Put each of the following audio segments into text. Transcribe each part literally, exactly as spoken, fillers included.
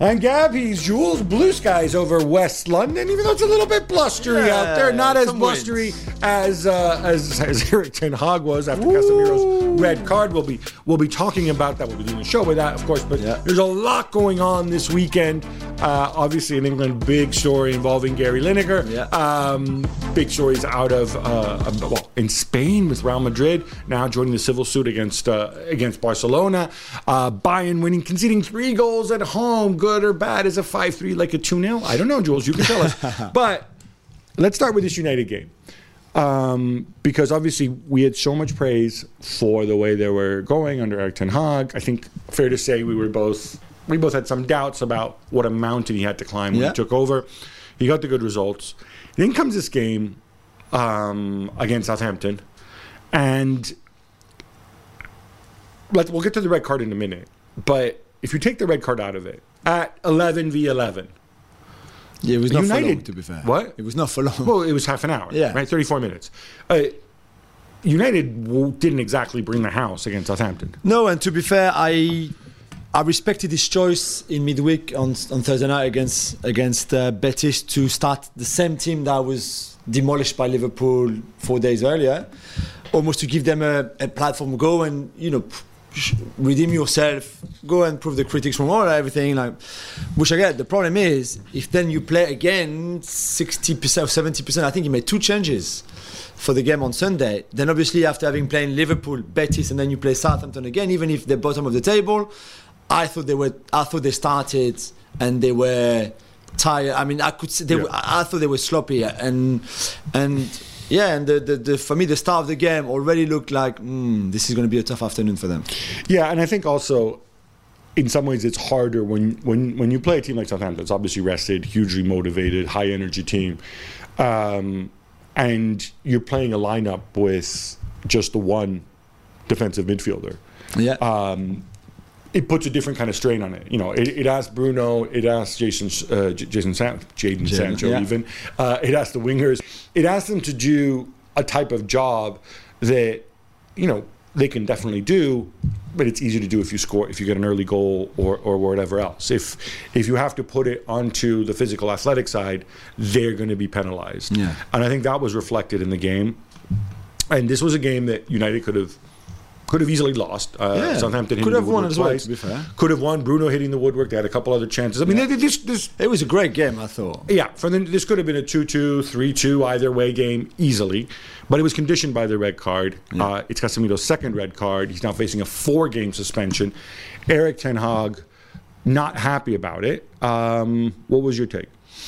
I'm Gab, he's Jules. Blue skies over West London, even though it's a little bit blustery Yeah, out there. Not as some blustery winds. as, uh, as as Erik ten Hag was after Casemiro's red card. We'll be we'll be talking about that. We'll be doing a show with that, of course. But Yeah. there's a lot going on this weekend. Uh, obviously, in England, big story involving Gary Lineker. Yeah. Um, big stories out of uh, um, well in Spain with Real Madrid now joining the civil suit against uh, against Barcelona. Uh, Bayern winning, conceding three goals at home. Good or bad? Is a five three like a two nil? I don't know, Jules. You can tell us. But let's start with this United game. Um, because obviously we had so much praise for the way they were going under Erik ten Hag. I think fair to say we were both we both had some doubts about what a mountain he had to climb when Yeah. he took over. He got the good results. Then comes this game um, against Southampton, and let we'll get to the red card in a minute. But if you take the red card out of it at eleven v eleven. Yeah, it was not United- for long, to be fair. What? It was not for long. Well, it was half an hour, Yeah. right? thirty-four minutes. Uh, United w- didn't exactly bring the house against Southampton. No, and to be fair, I I respected his choice in midweek on on Thursday night against against uh, Betis to start the same team that was demolished by Liverpool four days earlier, almost to give them a, a platform, go and you know sh- redeem yourself, go and prove the critics wrong, or everything like. Which I get. The problem is if then you play again sixty percent or seventy percent. I think he made two changes for the game on Sunday. Then obviously after having played Liverpool, Betis, and then you play Southampton again, even if they're bottom of the table, I thought they were. I thought they started and they were tired. I mean, I could. See they. Yeah. Were, I thought they were sloppy and and yeah. And the, the, the for me the start of the game already looked like mm, this is going to be a tough afternoon for them. Yeah, and I think also, in some ways, it's harder when, when, when you play a team like Southampton. It's obviously rested, hugely motivated, high energy team, um, and you're playing a lineup with just the one defensive midfielder. Yeah. Um, it puts a different kind of strain on it. You know, it, it asks Bruno, it asks Jason, uh, J- Jason San- Jadon Sancho yeah. even. Uh, it asks the wingers. It asks them to do a type of job that, you know, they can definitely do, but it's easy to do if you score, if you get an early goal or, or whatever else. If if you have to put it onto the physical athletic side, they're going to be penalized. Yeah. And I think that was reflected in the game. And this was a game that United could have could have easily lost. Uh, Yeah. Southampton hitting Could have the won woodwork as well, twice. to be fair. Could have won. Bruno hitting the woodwork. They had a couple other chances. I mean, Yeah. this, this It was a great game, I thought. yeah, for the, this could have been a two two, three two, either way game easily. But it was conditioned by the red card. Yeah. Uh, it's Casemiro's second red card. He's now facing a four-game suspension. Erik ten Hag, not happy about it. Um, what was your take?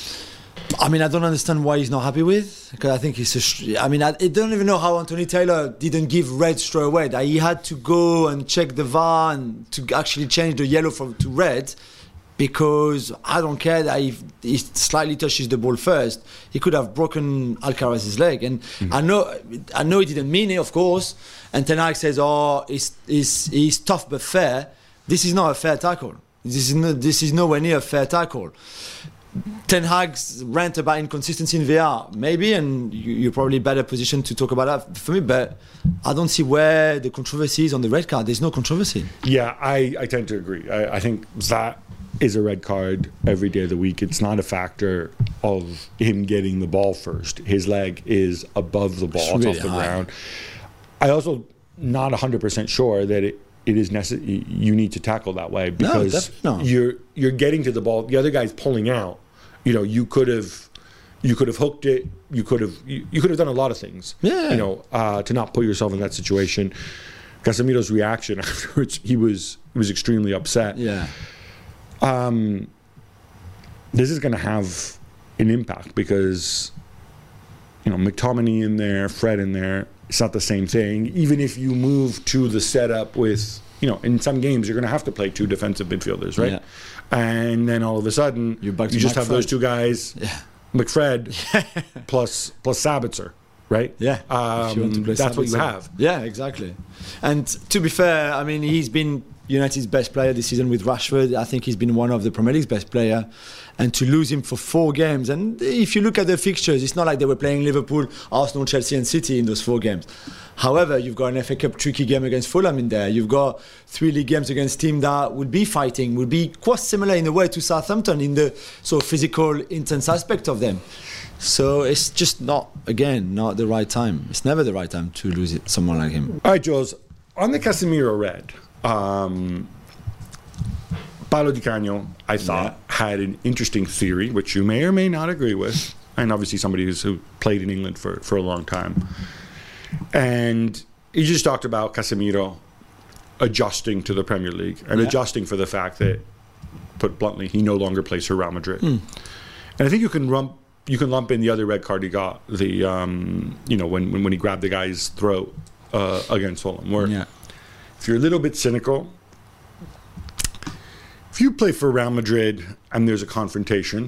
I mean, I don't understand why he's not happy with. Because I think he's. A sh- I mean, I, I don't even know how Anthony Taylor didn't give red straight away. That he had to go and check the V A R and to actually change the yellow from to red, because I don't care that if he slightly touches the ball first, he could have broken Alcaraz's leg. And I know, I know he didn't mean it, of course. And Ten Hag says, "Oh, he's he's, he's tough but fair." This is not a fair tackle. This is no, this is nowhere near a fair tackle. Ten Hag's rant about inconsistency in V R, maybe, and you, you're probably better positioned to talk about that for me, but I don't see where the controversy is on the red card. There's no controversy. Yeah, I, I tend to agree. I, I think that is a red card every day of the week. It's not a factor of him getting the ball first. His leg is above the ball, It's it's really off the high. ground. I also not one hundred percent sure that it, it is necessary. You need to tackle that way because definitely not. you're you're getting to the ball. The other guy's pulling out. You know, you could have you could have hooked it. You could have you, you could have done a lot of things. Yeah. You know, uh, to not put yourself in that situation. Casemiro's reaction afterwards, he was he was extremely upset. Yeah. Um, this is going to have an impact because, you know, McTominay in there, Fred in there, it's not the same thing. Even if you move to the setup with, you know, in some games you're going to have to play two defensive midfielders, right? Yeah. And then all of a sudden, You're back to you just have McFred. those two guys, Yeah. McFred plus plus Sabitzer, right? Yeah. Um, If you want to play that's what you Sabitzer. have. Yeah, exactly. And to be fair, I mean, he's been United's best player this season with Rashford. I think he's been one of the Premier League's best player. And to lose him for four games, and if you look at the fixtures, it's not like they were playing Liverpool, Arsenal, Chelsea and City in those four games. However, you've got an F A Cup tricky game against Fulham in there. You've got three league games against teams that would be fighting, would be quite similar in a way to Southampton in the sort of physical, intense aspect of them. So it's just not, again, not the right time. It's never the right time to lose it, someone like him. All right, Jules, on the Casemiro red, um, Paolo Di Canio, I thought, yeah. had an interesting theory, which you may or may not agree with, and obviously somebody who's who played in England for, for a long time. And he just talked about Casemiro adjusting to the Premier League and yeah. adjusting for the fact that, put bluntly, he no longer plays for Real Madrid. Mm. And I think you can lump you can lump in the other red card he got, the um, you know when, when when he grabbed the guy's throat uh, against Fulham. Where yeah. if you're a little bit cynical. If you play for Real Madrid and there's a confrontation,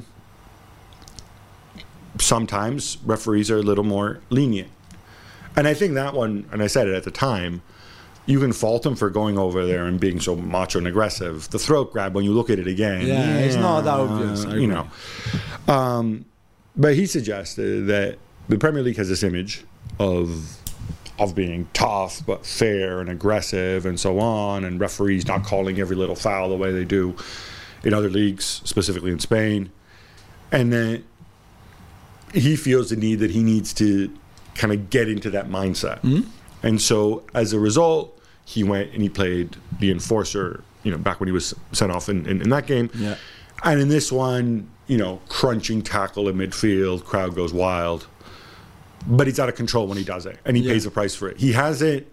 sometimes referees are a little more lenient. And I think that one, and I said it at the time, you can fault him for going over there and being so macho and aggressive. The throat grab, when you look at it again, yeah, yeah it's not that obvious. Uh, you know. Um, but he suggested that the Premier League has this image of of being tough but fair and aggressive and so on, and referees not calling every little foul the way they do in other leagues, specifically in Spain. And then he feels the need that he needs to kind of get into that mindset. Mm-hmm. And so as a result, he went and he played the enforcer, you know, back when he was sent off in, in, in that game. Yeah. And in this one, you know, crunching tackle in midfield, crowd goes wild. But he's out of control when he does it, and he yeah. pays the price for it. He hasn't,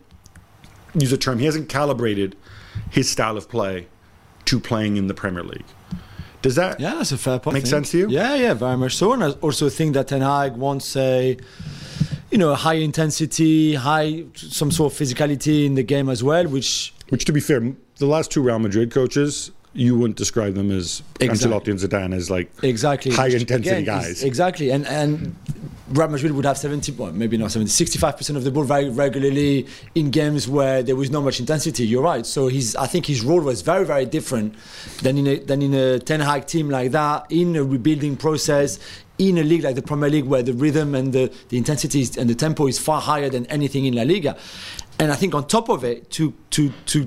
use a term, he hasn't calibrated his style of play to playing in the Premier League. Does that yeah, that's a fair point. make sense to you? Yeah, yeah, very much so. And I also think that Ten Hag wants a, you know, high intensity, high, some sort of physicality in the game as well, which... Which, to be fair, the last two Real Madrid coaches, you wouldn't describe them as exactly. Ancelotti and Zidane as like exactly. high-intensity Again, guys. Exactly, and and Real Madrid would have seventy, well, maybe not seventy, sixty-five percent of the ball very regularly in games where there was not much intensity. You're right. So his, I think his role was very, very different than in a, than in a Ten Hag team like that, in a rebuilding process, in a league like the Premier League where the rhythm and the, the intensity is, and the tempo is far higher than anything in La Liga. And I think on top of it, to to to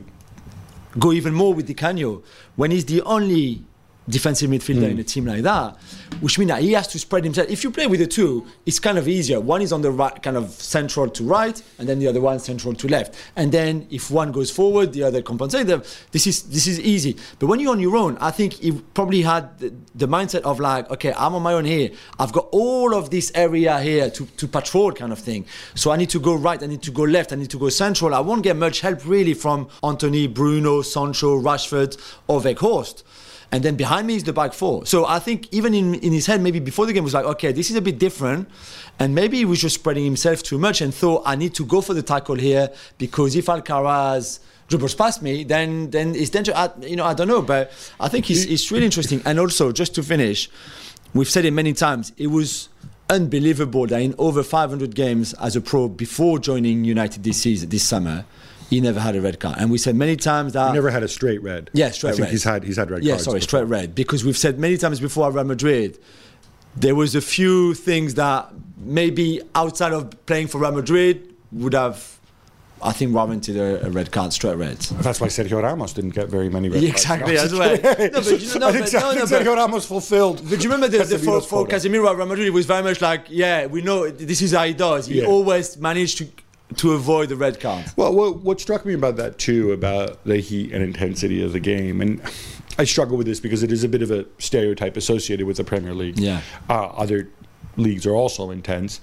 go even more with Di Canio, when he's the only defensive midfielder mm. in a team like that, which means that he has to spread himself. If you play with the two, it's kind of easier. One is on the right, kind of central to right, and then the other one central to left. And then if one goes forward, the other compensates them. This is this is easy. But when you're on your own, I think he probably had the, the mindset of like, okay, I'm on my own here. I've got all of this area here to, to patrol kind of thing. So I need to go right, I need to go left, I need to go central. I won't get much help really from Antony, Bruno, Sancho, Rashford, or Weghorst. And then behind me is the back four. So I think even in, in his head, maybe before the game was like, okay, this is a bit different. And maybe he was just spreading himself too much and thought, I need to go for the tackle here because if Alcaraz dribbles past me, then then it's dangerous. I, you know, I don't know. But I think it's, it's really interesting. And also, just to finish, we've said it many times, it was unbelievable that in over five hundred games as a pro before joining United this season, this summer, he never had a red card. And we said many times that... He never had a straight red. Yeah, straight red. I think red. he's had he's had red yeah, cards. Yeah, sorry, before. straight red. Because we've said many times before at Real Madrid, there was a few things that maybe outside of playing for Real Madrid would have, I think, warranted a, a red card, straight red. That's why Sergio Ramos didn't get very many red yeah, cards. Exactly, as well. No, but you know, I think, but, no, I no, think but, Sergio Ramos fulfilled. But you remember the, the, for, for Casemiro at Real Madrid, it was very much like, yeah, we know this is how he does. He yeah. always managed to... to avoid the red card. Well, what, what struck me about that too, about the heat and intensity of the game, and I struggle with this because it is a bit of a stereotype associated with the Premier League. Yeah. Uh, other leagues are also intense.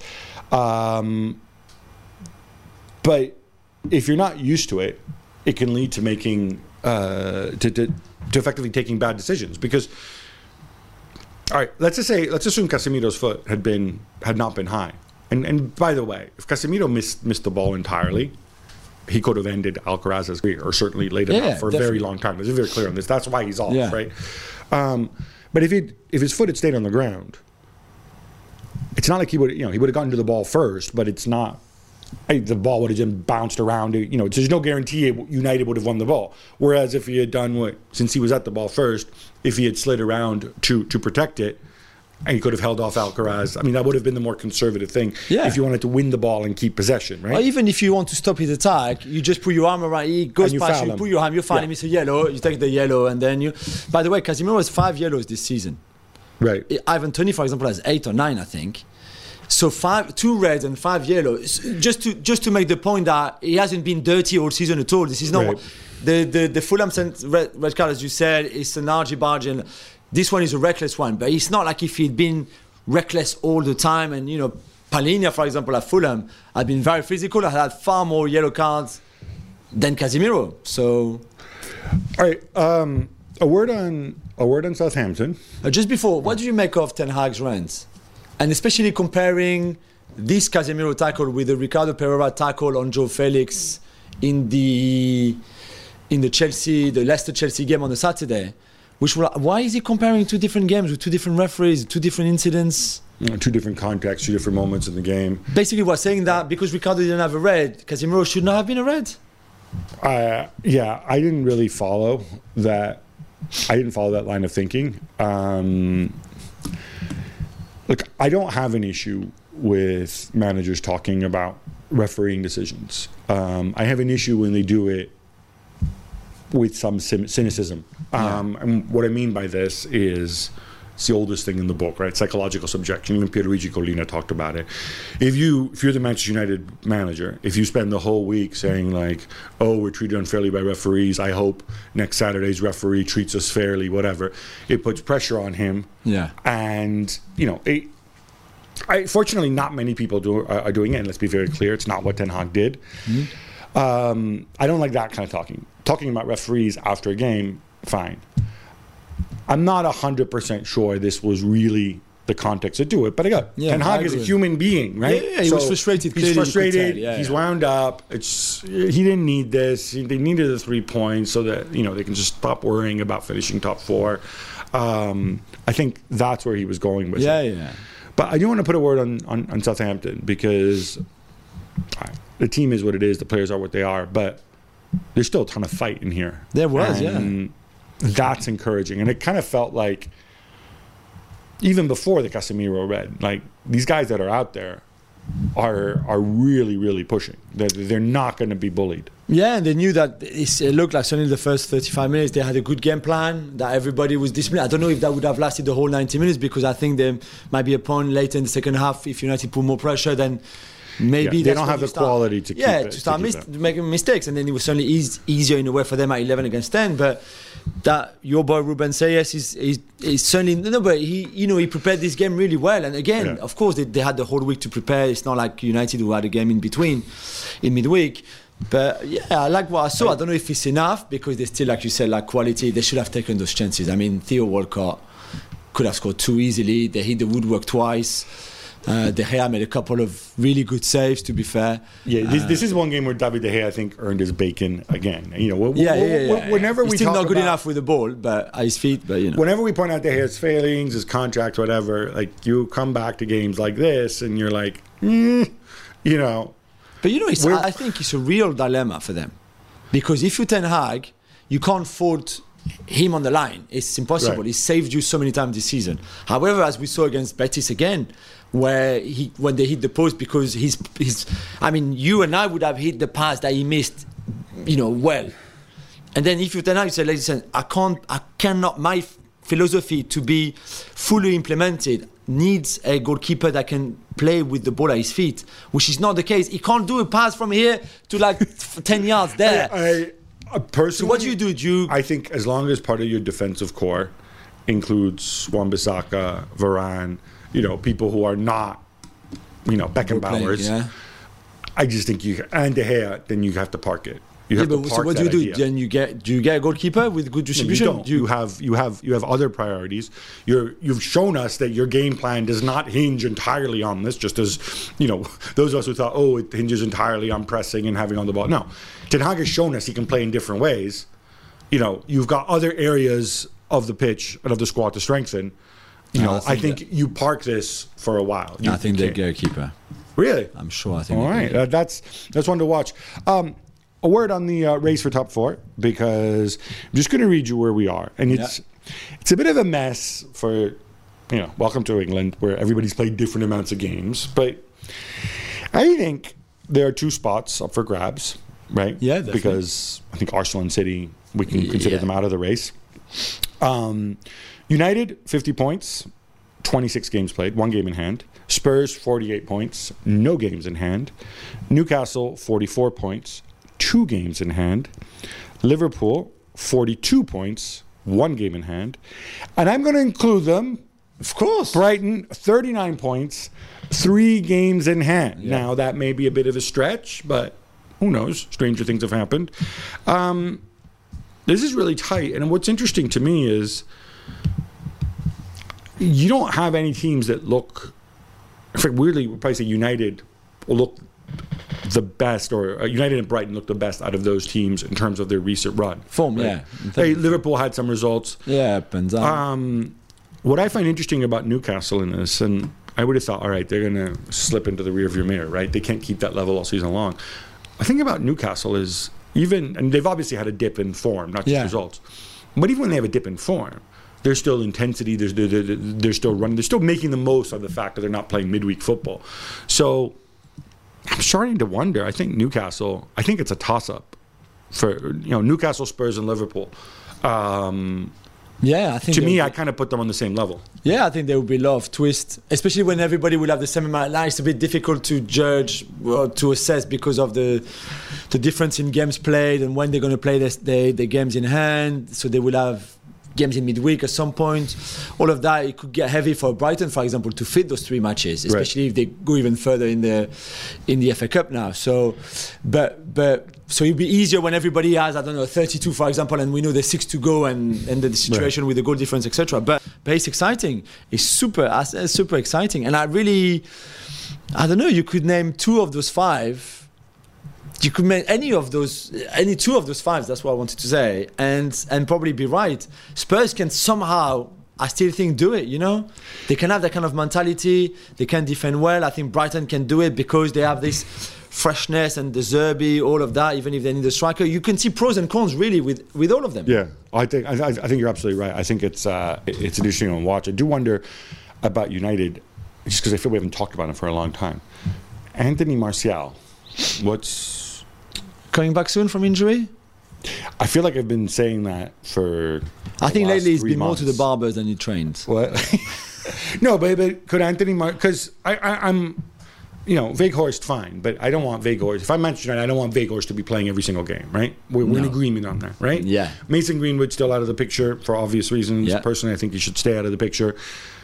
Um, but if you're not used to it, it can lead to making, uh, to, to, to effectively taking bad decisions. Because, all right, let's just say, let's assume Casemiro's foot had been, had not been high. And, and by the way, if Casemiro missed missed the ball entirely, he could have ended Alcaraz's career, or certainly laid it yeah, out for definitely. a very long time. It's very clear on this. That's why he's off, yeah. right? Um, but if he if his foot had stayed on the ground, it's not like he would you know he would have gotten to the ball first, but it's not I, the ball would have just bounced around. You know, there's no guarantee United would have won the ball. Whereas if he had done what, since he was at the ball first, if he had slid around to to protect it, and he could have held off Alcaraz. I mean, that would have been the more conservative thing Yeah. if you wanted to win the ball and keep possession, right? Or even if you want to stop his attack, you just put your arm around. He goes And you past foul you, him. put your arm, you find Yeah. him. It's a yellow. You take the yellow, and then you. By the way, Casemiro has five yellows this season. Right. Ivan Toney, for example, has eight or nine, I think. So five, two reds and five yellows. Just to just to make the point that he hasn't been dirty all season at all. This is not Right. the the the Fulham sent red, red card, as you said, is an argy barge, and this one is a reckless one. But it's not like if he'd been reckless all the time. And you know, Palhinha, for example, at Fulham, had been very physical. Had had far more yellow cards than Casemiro. So All right. Um, a word on a word on Southampton. uh, just before, what do you make of Ten Hag's rants? And especially comparing this Casemiro tackle with the Ricardo Pereira tackle on Joe Felix in the in the Chelsea, the Leicester Chelsea game on the Saturday. Which will, why is he comparing two different games with two different referees, two different incidents? You know, two different contexts, two different moments in the game. Basically, we're saying that because Ricardo didn't have a red, Casemiro should not have been a red. Uh, yeah, I didn't really follow that. I didn't follow that line of thinking. Um, look, I don't have an issue with managers talking about refereeing decisions. Um, I have an issue when they do it with some cyn- cynicism. Um, and what I mean by this is, it's the oldest thing in the book, right? Psychological subjection. Even Pierluigi Collina talked about it. If you, if you're the Manchester United manager, if you spend the whole week saying like, "Oh, we're treated unfairly by referees. I hope next Saturday's referee treats us fairly," whatever, it puts pressure on him. Yeah. And you know, it, I, fortunately, not many people do, are, are doing it. And let's be very clear, it's not what Ten Hag did. Mm-hmm. Um, I don't like that kind of talking. Talking about referees after a game, fine. I'm not one hundred percent sure this was really the context to do it, but again, Yeah, Ten I Hag is a agree. human being, right? Yeah, yeah, he was frustrated, clearly He's you could frustrated. tell, yeah, he's yeah. wound up. It's he didn't need this. He, they needed the three points so that you know they can just stop worrying about finishing top four. Um, I think that's where he was going with Yeah, it. yeah. But I do want to put a word on, on, on Southampton because uh, the team is what it is. The players are what they are. But there's still a ton of fight in here. There was, and that's encouraging. And it kind of felt like, even before the Casemiro red, like these guys that are out there are are really, really pushing. They're, they're not going to be bullied. Yeah, and they knew that it's, it looked like certainly the first thirty-five minutes they had a good game plan, that everybody was disciplined. I don't know if that would have lasted the whole ninety minutes because I think there might be a point later in the second half if United put more pressure, then maybe Yeah, they that's don't when have you the start- quality to keep yeah, it- to start to mis- keep it. making mistakes, and then it was certainly eas- easier in a way for them at eleven against ten. But that your boy Ruben Sayes is, is is certainly no, but he you know he prepared this game really well. And again, Yeah. of course, they, they had the whole week to prepare. It's not like United who had a game in between, in midweek. But yeah, I like what I saw. I don't know if it's enough because they still, like you said, like quality. They should have taken those chances. I mean, Theo Walcott could have scored two easily. They hit the woodwork twice. Uh, De Gea made a couple of really good saves, to be fair. Yeah, this, Uh, this is one game where David De Gea, I think, earned his bacon again. You know, wh- Yeah, wh- yeah, yeah, wh- yeah. whenever He's we still talk not good about- enough with the ball, but at his feet. But you know, Whenever we point out De Gea's failings, his contract, whatever, like you come back to games like this and you're like, mm, you know, but you know, it's, We're- I I think it's a real dilemma for them because if you Ten Hag, you can't afford him on the line. It's impossible. Right. He saved you so many times this season. However, as we saw against Betis again, where he when they hit the post because he's he's I mean, you and I would have hit the pass that he missed, you know, well. And then if you Ten Hag, you say, listen, I can't, I cannot. My f- philosophy to be fully implemented needs a goalkeeper that can play with the ball at his feet, which is not the case. He can't do a pass from here to like ten yards there. I, I personally, So what do you do? Do you? I think as long as part of your defensive core includes Wan-Bissaka, Varane, you know, people who are not, you know, Beckenbauers, yeah. I just think you and De Gea, then you have to park it. You Yeah, have but to so park what do you that do? idea. Then you get do you get a goalkeeper with good No, you distribution? don't. Do You have you have you have other priorities. You're you've shown us that your game plan does not hinge entirely on this. Just as you know, those of us who thought, oh, it hinges entirely on pressing and having on the ball. No, Ten Hag has shown us he can play in different ways. You know, you've got other areas of the pitch and of the squad to strengthen. You No, know, I I think think, you park this for a while. You, I think you they can't. get a keeper. Really? I'm sure. I think. All right, uh, that's that's one to watch. Um, a word on the uh, race for top four, because I'm just going to read you where we are, and it's yeah. it's a bit of a mess for, you know, welcome to England, where everybody's played different amounts of games. But I think there are two spots up for grabs, right? Yeah, definitely. Because I think Arsenal and City, we can consider yeah. them out of the race. Um, United, fifty points, twenty-six games played, one game in hand. Spurs, forty-eight points, no games in hand. Newcastle, forty-four points, two games in hand. Liverpool, forty-two points, one game in hand. And I'm going to include them, of course. Brighton, thirty-nine points, three games in hand. Yeah. Now, that may be a bit of a stretch, but who knows? Stranger things have happened. Um, this is really tight. And what's interesting to me is you don't have any teams that look... In fact, weirdly, we'll probably say United will look the best, or uh, United and Brighton look the best out of those teams in terms of their recent run. Form, right? yeah. Hey, Liverpool had some results. Yeah, up and down. Um, what I find interesting about Newcastle in this, and I would have thought, all right, they're going to slip into the rearview mirror, right? They can't keep that level all season long. The thing about Newcastle is even, and they've obviously had a dip in form, not just yeah. results, but even when they have a dip in form, there's still intensity, there's, they're, they're, they're still running, they're still making the most of the fact that they're not playing midweek football. So I'm starting to wonder, I think Newcastle, I think it's a toss-up for, you know, Newcastle, Spurs, and Liverpool. Um, yeah, I think... To me, be, I kind of put them on the same level. Yeah, I think there will be a lot of twist, especially when everybody will have the same amount. Now it's a bit difficult to judge, or to assess, because of the the difference in games played and when they're going to play the, the, the games in hand. So they will have games in midweek at some point. All of that, it could get heavy for Brighton, for example, to fit those three matches, especially right. if they go even further in the in the F A Cup now. So, but but so it'd be easier when everybody has, I don't know, thirty-two, for example, and we know there's six to go, and and the situation right. with the goal difference, et cetera. But but it's exciting. It's super, it's super exciting, and I really, I don't know. You could name two of those five. You could make any of those, any two of those fives. That's what I wanted to say, and and probably be right. Spurs can somehow, I still think, do it. You know, they can have that kind of mentality. They can defend well. I think Brighton can do it because they have this freshness and the Zerbi, all of that. Even if they need a striker, you can see pros and cons really with, with all of them. Yeah, I think I, I think you're absolutely right. I think it's uh, it's an interesting one to watch. I do wonder about United, just because I feel we haven't talked about it for a long time. Anthony Martial, what's coming back soon from injury? I feel like I've been saying that for I think lately he's been months. more to the barbers than he trains. What? No, but, but could Anthony Mar... Because I, I, I'm... You know, Weghorst, fine, but I don't want Weghorst. If I'm Manchester United, I don't want Weghorst to be playing every single game, right? We're, we're no. in agreement on that, right? Yeah. Mason Greenwood still out of the picture for obvious reasons. Yeah. Personally, I think he should stay out of the picture.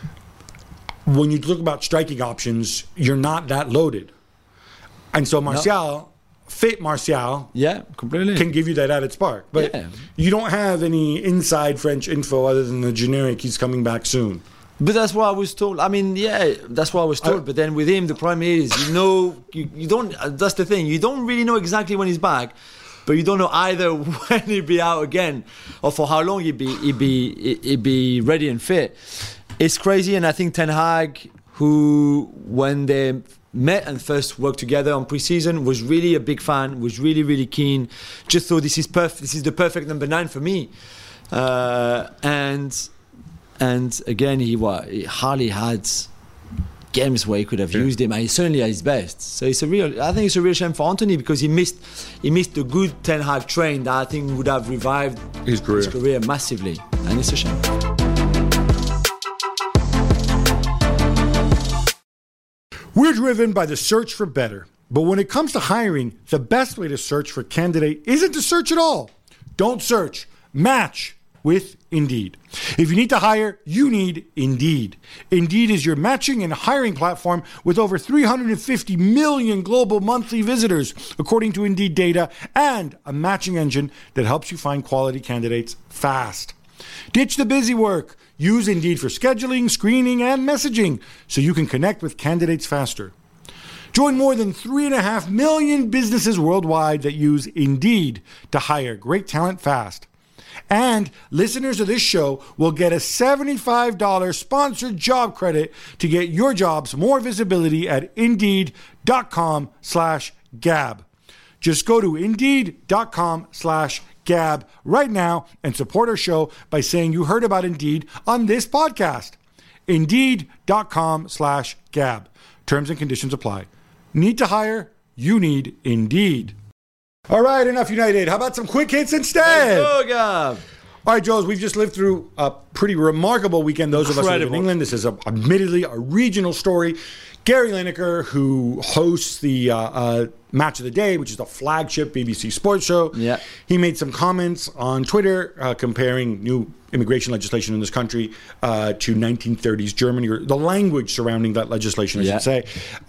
When you look about striking options, you're not that loaded. And so Martial... No. Fit Martial yeah, completely. can give you that added spark. But yeah. you don't have any inside French info other than the generic, he's coming back soon. But that's what I was told. I mean, yeah, that's what I was told. I, but then with him, the problem is, you know, you, you don't, that's the thing, you don't really know exactly when he's back, but you don't know either when he'll be out again or for how long he'll be, he'll be, he'll be ready and fit. It's crazy, and I think Ten Hag, who, when they met and first worked together on pre-season, was really a big fan, was really, really keen. Just thought this is perfect. This is the perfect number nine for me. Uh, and and again, he, what, he hardly had games where he could have yeah. used him. And he's certainly at his best. So it's a real. I think it's a real shame for Anthony because he missed he missed the good Ten Hag train that I think would have revived his career, his career massively. And it's a shame. We're driven by the search for better. But when it comes to hiring, the best way to search for a candidate isn't to search at all. Don't search. Match with Indeed. If you need to hire, you need Indeed. Indeed is your matching and hiring platform with over three hundred fifty million global monthly visitors, according to Indeed data, and a matching engine that helps you find quality candidates fast. Ditch the busy work. Use Indeed for scheduling, screening, and messaging so you can connect with candidates faster. Join more than three and a half million businesses worldwide that use Indeed to hire great talent fast. And listeners of this show will get a seventy-five dollars sponsored job credit to get your jobs more visibility at Indeed.com slash Gab. Just go to Indeed.com slash Gab right now and support our show by saying you heard about Indeed on this podcast. Indeed.com slash Gab. Terms and conditions apply. Need to hire? You need Indeed. All right, enough United. How about some quick hits instead? Let's go, Gab. All right, Jules, we've just lived through a pretty remarkable weekend. Those Incredible. of us who live in England, this is a, admittedly a regional story. Gary Lineker, who hosts the uh, uh, Match of the Day, which is the flagship B B C sports show, yeah. he made some comments on Twitter uh, comparing new immigration legislation in this country uh, to nineteen thirties Germany, or the language surrounding that legislation, I yeah. should say.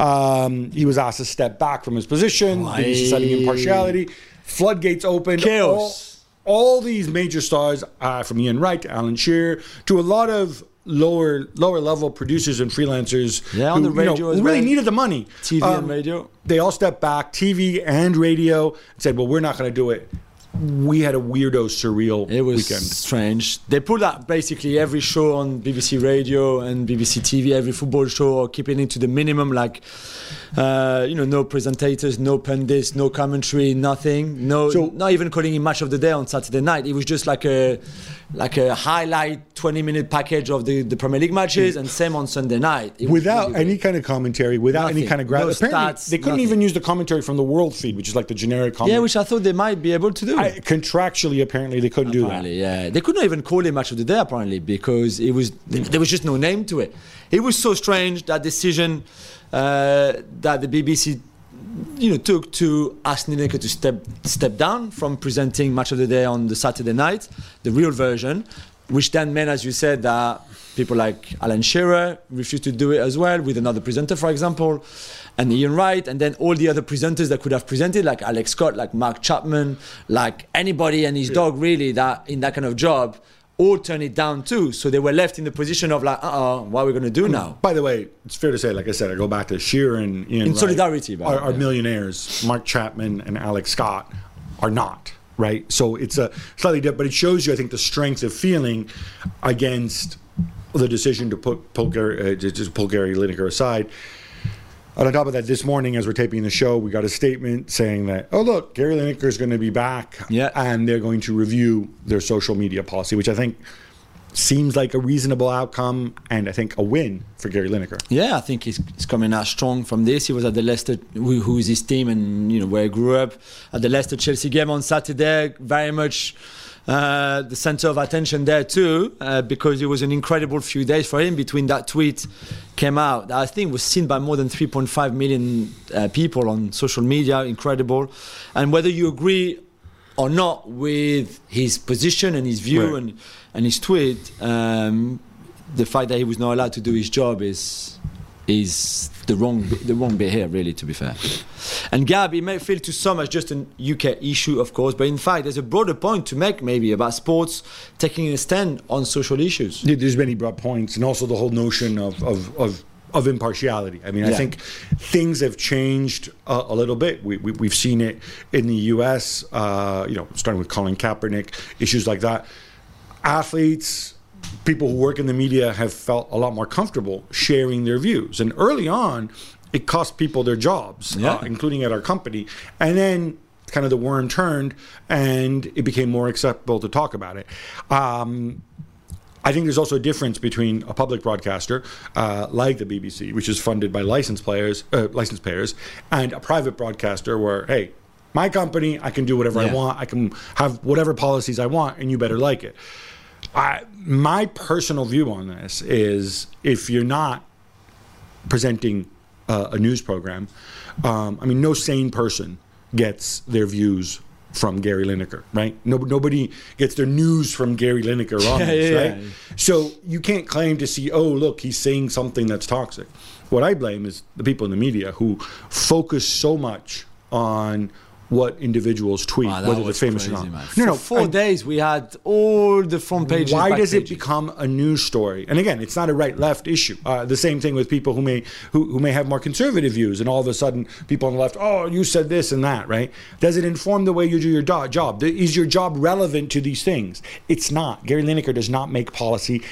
Um, he was asked to step back from his position, Why? B B C citing impartiality. Floodgates opened. Chaos. All, all these major stars, uh, from Ian Wright to Alan Shearer, to a lot of lower lower level producers and freelancers yeah, who, on the radio you know, as who really well. needed the money. T V um, and radio. They all stepped back, T V and radio, and said, well, we're not going to do it. We had a weirdo, surreal It was weekend. strange. They put out basically every show on B B C Radio and B B C T V, every football show, or keeping it to the minimum, like, uh, you know, no presentators, no pundits, no commentary, nothing. No, So- not even calling it Match of the Day on Saturday night. It was just like a like a highlight twenty minute package of the, the Premier League matches, and same on Sunday night. It was Without really any weird. kind of commentary, without any Nothing. kind of graph. No Apparently, stats, they couldn't nothing. even use the commentary from the World feed, which is like the generic commentary. Yeah, which I thought they might be able to do. I, contractually, apparently, they couldn't Apparently, do that. yeah. They could not even call it Match of the Day, apparently, because it was there was just no name to it. It was so strange, that decision uh, that the B B C, you know, took to ask Lineker to step step down from presenting Match of the Day on the Saturday night, the real version, which then meant, as you said, that people like Alan Shearer refused to do it as well, with another presenter, for example, and Ian Wright, and then all the other presenters that could have presented, like Alex Scott, like Mark Chapman, like anybody and his yeah. dog, really, that in that kind of job, all turned it down too. So they were left in the position of like, uh-uh, what are we going to do now? By the way, it's fair to say, like I said, I go back to Shearer and Ian In Wright solidarity, by are, the way, are yeah. millionaires. Mark Chapman and Alex Scott are not. Right, so it's a slightly different, but it shows you, I think, the strength of feeling against the decision to put pull Gary, uh, just pull Gary Lineker aside. And on top of that, this morning, as we're taping the show, we got a statement saying that, oh look, Gary Lineker is going to be back, yeah. and they're going to review their social media policy, which I think seems like a reasonable outcome, and I think a win for Gary Lineker. Yeah, I think he's, he's coming out strong from this. He was at the Leicester, who, who is his team, and you know where he grew up, at the Leicester Chelsea game on Saturday. Very much uh, the centre of attention there too, uh, because it was an incredible few days for him between that tweet came out. That I think was seen by more than three point five million uh, people on social media. Incredible, and whether you agree or not with his position and his view right. and and his tweet, um, the fact that he was not allowed to do his job is is the wrong the wrong bit here, really, to be fair. And Gab, it may feel to some as just a U K issue, of course, but in fact there's a broader point to make maybe about sports taking a stand on social issues. There's many broad points, and also the whole notion of of, of of impartiality. I mean, Yeah. I think things have changed uh, a little bit. We, we, we've seen it in the U S, uh, you know, starting with Colin Kaepernick, issues like that. Athletes, people who work in the media have felt a lot more comfortable sharing their views. And early on, it cost people their jobs, Yeah. uh, including at our company. And then kind of the worm turned, and it became more acceptable to talk about it. Um, I think there's also a difference between a public broadcaster uh, like the B B C, which is funded by license players, uh, license payers, and a private broadcaster where, hey, my company, I can do whatever Yeah. I want, I can have whatever policies I want, and you better like it. I, my personal view on this is, if you're not presenting uh, a news program, um, I mean, no sane person gets their views from Gary Lineker, right? No, nobody gets their news from Gary Lineker on Yeah, this, yeah, right? yeah. So you can't claim to see, oh, look, he's saying something that's toxic. What I blame is the people in the media who focus so much on what individuals tweet, Wow, that whether they're was famous crazy, or not. man. No, no. For four I- days we had all the front pages. Why back does it pages. become a news story? And again, it's not a right-left issue. Uh, the same thing with people who may who, who may have more conservative views, and all of a sudden, people on the left, oh, you said this and that, right? Does it inform the way you do your do- job? Is your job relevant to these things? It's not. Gary Lineker does not make policy.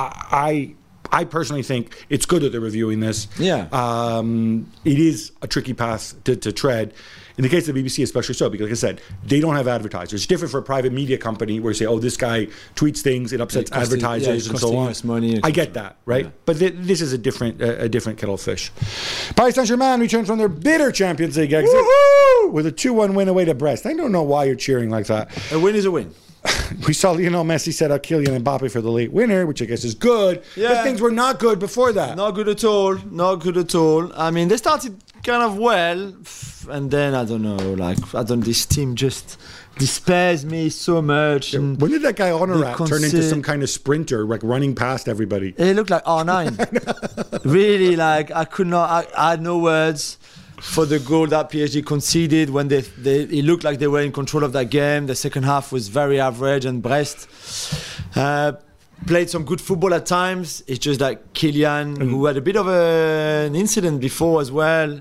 I. I I personally think it's good that they're reviewing this. Yeah. Um, it is a tricky path to, to tread. In the case of the B B C, especially so, because like I said, they don't have advertisers. It's different for a private media company where you say, oh, this guy tweets things, it upsets It costing- advertisers yeah, it's and so costing on. us money, et I get cetera. that, right? Yeah. But th- this is a different uh, a different kettle of fish. Paris Saint-Germain returned from their bitter Champions League exit with a two one win away to Brest. I don't know why you're cheering like that. A win is a win. We saw Lionel Messi set up Kylian Mbappe for the late winner, which I guess is good. Yeah. But things were not good before that. Not good at all. Not good at all. I mean, they started kind of well, and then I don't know. Like I don't. This team just despairs me so much. And When did that guy Honorat They turn into consi- some kind of sprinter, like running past everybody? it looked like R nine. Really, like I could not. I, I had no words for the goal that P S G conceded when they, they it looked like they were in control of that game. The second half was very average, and Brest uh, played some good football at times. It's just like Kylian, who had a bit of a, an incident before as well,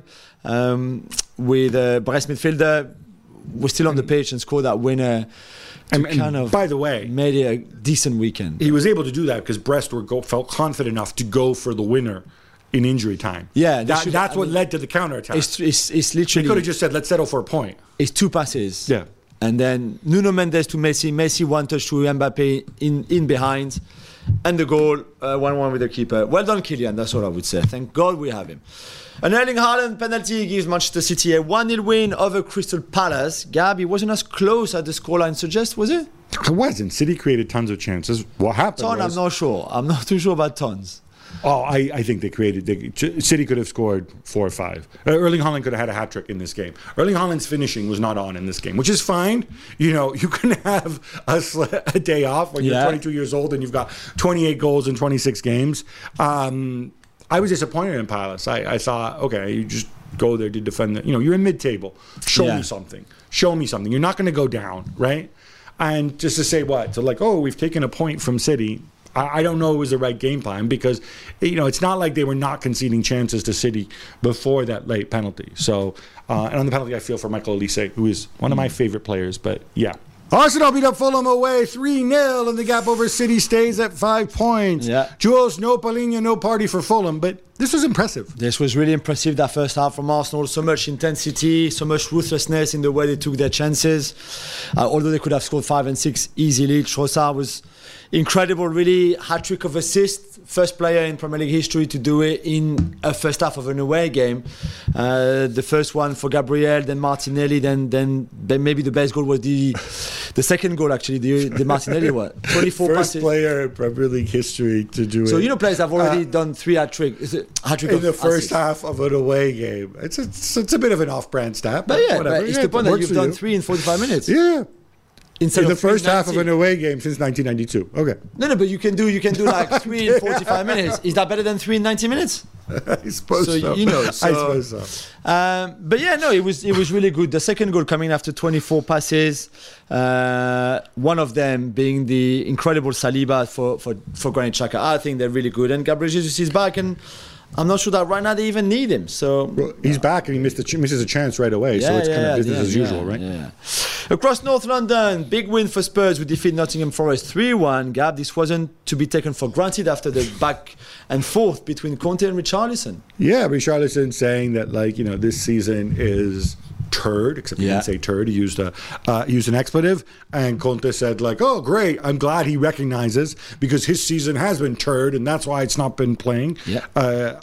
um, with uh, Brest midfielder, was still on the pitch and scored that winner. To And- and kind of by the way, made it a decent weekend. he was able to do that because Brest were go, felt confident enough to go for the winner in injury time. Yeah, they that, should- that's I what mean, led to the counterattack. It's, it's, it's They literally could have just said, let's settle for a point. it's two passes. Yeah. And then Nuno Mendes to Messi, Messi one touch to Mbappe in, in behind, and the goal uh, one one with the keeper. Well done, Kylian. That's all I would say. Thank God we have him. An Erling Haaland penalty gives Manchester City a one nil win over Crystal Palace. Gab, it wasn't as close as the scoreline suggests, was it? It wasn't. City created tons of chances. What happened Ton, was... I'm not sure. I'm not too sure about tons. Oh, I, I think they created. They, City could have scored four or five. Uh, Erling Haaland could have had a hat trick in this game. Erling Haaland's finishing was not on in this game, which is fine. You know, you can have a, sl- a day off when you're Yeah. twenty-two years old and you've got twenty-eight goals in twenty-six games. Um, I was disappointed in Palace. I, I thought, okay, you just go there to defend the. You know, you're in mid-table. Show Yeah. me something. Show me something. You're not going to go down, right? And just to say what? So like, oh, we've taken a point from City. I I don't know it was the right game plan because, you know, it's not like they were not conceding chances to City before that late penalty. So, uh, and on the penalty, I feel for Michael Olise, who is one of my favorite players. But yeah. Arsenal beat up Fulham away three nil, and the gap over City stays at five points. Yeah. Jules, no Paulinho, no party for Fulham, but this was impressive. This was really impressive, that first half from Arsenal. So much intensity, so much ruthlessness in the way they took their chances. Uh, although they could have scored five and six easily, Trossard was incredible, really. Hat-trick of assists. First player in Premier League history to do it in a first half of an away game. Uh, the first one for Gabriel, then Martinelli, then then then maybe the best goal was the the second goal, actually, the, the Martinelli one. twenty-four First passes. player in Premier League history to do So it. you know players have already Uh, done three hat-trick. Is it hat-trick in of the first assists. half of an away game. It's a, it's, it's a bit of an off-brand stat, but, But yeah, whatever. but it's Yeah, the it point that works you've for done you. three in forty-five minutes. Yeah. Instead In the of three first half of ninety. an away game since nineteen ninety-two. Okay. No, no, but you can do you can do like three in forty-five minutes. Is that better than three in ninety minutes? I suppose so. So, you know, I so- suppose so. Um, but yeah, no, it was it was really good. The second goal coming after twenty-four passes, uh, one of them being the incredible Saliba for for for Granit Xhaka. I think they're really good, and Gabriel Jesus is back, and I'm not sure that right now they even need him. So Well, he's back and he missed a ch- misses a chance right away, so it's kind of business yeah, as usual, yeah, right? Yeah. Across North London, big win for Spurs who defeat Nottingham Forest three one. Gab, this wasn't to be taken for granted after the back and forth between Conte and Richarlison. Yeah, Richarlison saying that, like, you know, this season is turd, except he Yeah. didn't say turd. He used a uh, used an expletive, and Conte said, like, oh, great, I'm glad he recognizes because his season has been turd, and that's why it's not been playing. Yeah. Uh,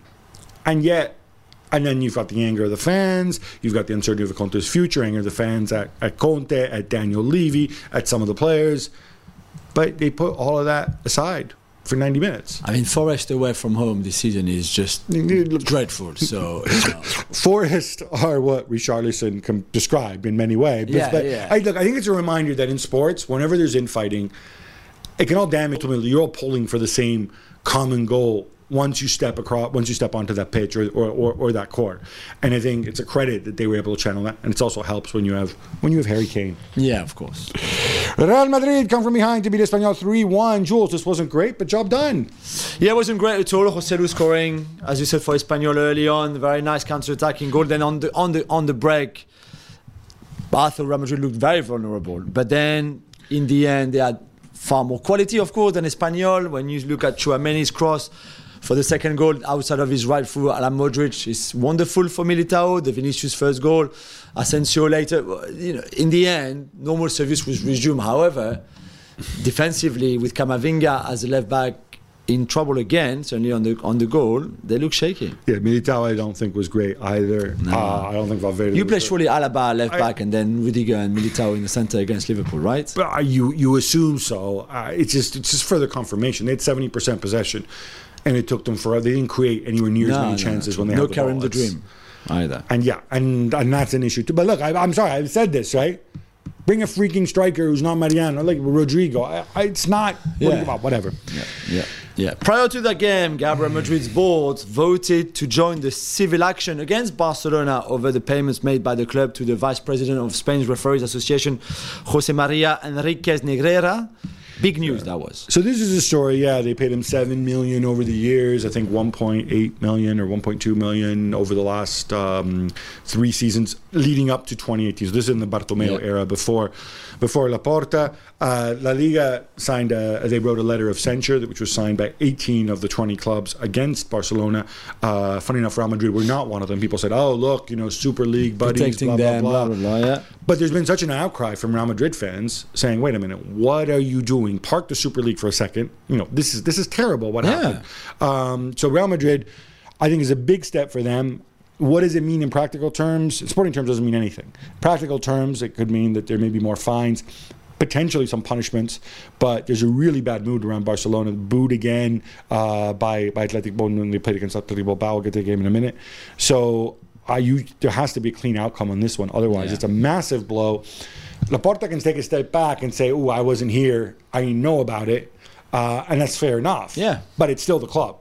and yet, and then you've got the anger of the fans, you've got the uncertainty of Conte's future, anger of the fans at, at Conte, at Daniel Levy, at some of the players, but they put all of that aside for ninety minutes. I mean, Forest away from home this season is just dreadful. So you know. Forest are what Richarlison can describe in many ways. But, Yeah, but yeah. I, look, I think it's a reminder that in sports, whenever there's infighting, it can all damage. You're all pulling for the same common goal once you step across, once you step onto that pitch or, or, or, or that court. And I think it's a credit that they were able to channel that, and it also helps when you have when you have Harry Kane. Yeah, of course. Real Madrid come from behind to beat Espanyol three one. Jules, this wasn't great, but job done. Yeah, it wasn't great at all. Joselu scoring, as you said, for Espanyol early on. Very nice counter-attacking goal. Then on the on the on the break, I thought Real Madrid looked very vulnerable. But then in the end, they had far more quality, of course, than Espanyol. When you look at Tchouameni's cross for the second goal outside of his right foot, Alan Modric is wonderful for Militao. The Vinicius first goal, Asensio later. You know, in the end, normal service was resumed. However, defensively, with Camavinga as a left back in trouble again, certainly on the on the goal, they look shaky. Yeah, Militao I don't think was great either. No. Uh, I don't think Valverde. You was play good. surely Alaba left I- back and then Rudiger and Militao in the centre against Liverpool, right? But uh, you you assume so. Uh, it's just it's just further confirmation. They had seventy percent possession, and it took them forever. They didn't create anywhere near as many chances when they no had the Karim ball. the It's- Dream either. And yeah, and and that's an issue too. But look, I, I'm sorry, I've said this, right? Bring a freaking striker who's not Mariano, like Rodrigo. I, I, it's not. What Yeah. are you about? Whatever. Yeah, yeah, yeah. Prior to that game, Gabriel Madrid's board voted to join the civil action against Barcelona over the payments made by the club to the vice president of Spain's Referees Association, Jose Maria Enriquez Negrera. Big news that was. So this is a story. Yeah, they paid him seven million over the years. I think one point eight million or one point two million over the last um, three seasons leading up to twenty eighteen. So this is in the Bartomeu Yeah. era before, before Laporta. Uh, La Liga signed. A, they wrote a letter of censure, that- which was signed by eighteen of the twenty clubs against Barcelona. Uh, funny enough, Real Madrid were not one of them. People said, "Oh, look, you know, Super League buddies, Protecting blah them, blah blah, blah." blah, blah, yeah. But there's been such an outcry from Real Madrid fans saying, "Wait a minute, what are you doing? Park the Super League for a second. You know, this is this is terrible. What Yeah. happened?" Um, so Real Madrid, I think, is a big step for them. What does it mean in practical terms? In sporting terms, doesn't mean anything. Practical terms, it could mean that there may be more fines, potentially some punishments. But there's a really bad mood around Barcelona. Booed again uh, by by Athletic Bilbao when they played against Athletic Bilbao. We'll get to the game in a minute. So. I, you, there has to be a clean outcome on this one. Otherwise, Yeah. it's a massive blow. Laporta can take a step back and say, "Oh, I wasn't here. I didn't know about it," uh, and that's fair enough. Yeah. But it's still the club.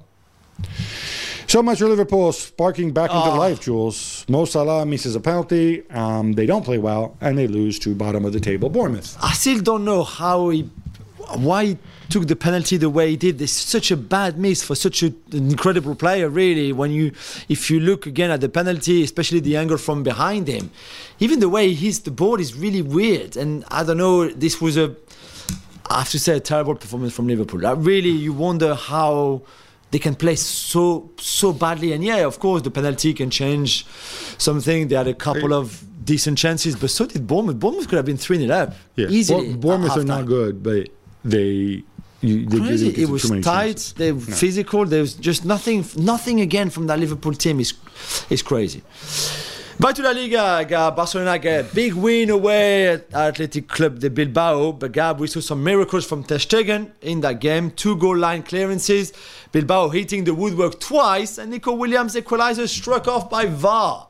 So much for Liverpool sparking back into Ah. life, Jules. Mo Salah misses a penalty. Um, they don't play well, and they lose to bottom of the table Bournemouth. I still don't know how he, why he took the penalty the way he did. It's such a bad miss for such a, an incredible player, really. When you, if you look again at the penalty, especially the angle from behind him, even the way he hits the ball is really weird. And I don't know, this was a, I have to say, a terrible performance from Liverpool. Like, really, you wonder how they can play so so badly. And yeah, of course, the penalty can change something. They had a couple of decent chances, but so did Bournemouth. Bournemouth could have been three nil up easily. Bour- Bournemouth at are not halftime. good, but they. You, they Crazy. they It was too many tight. chances. They were physical. There was just nothing. Nothing again from that Liverpool team is is crazy. Back to La Liga, Gab. Barcelona get a big win away at Athletic Club de Bilbao. But Gab, we saw some miracles from Ter Stegen in that game. Two goal line clearances. Bilbao hitting the woodwork twice, and Nico Williams' equalizer struck off by V A R.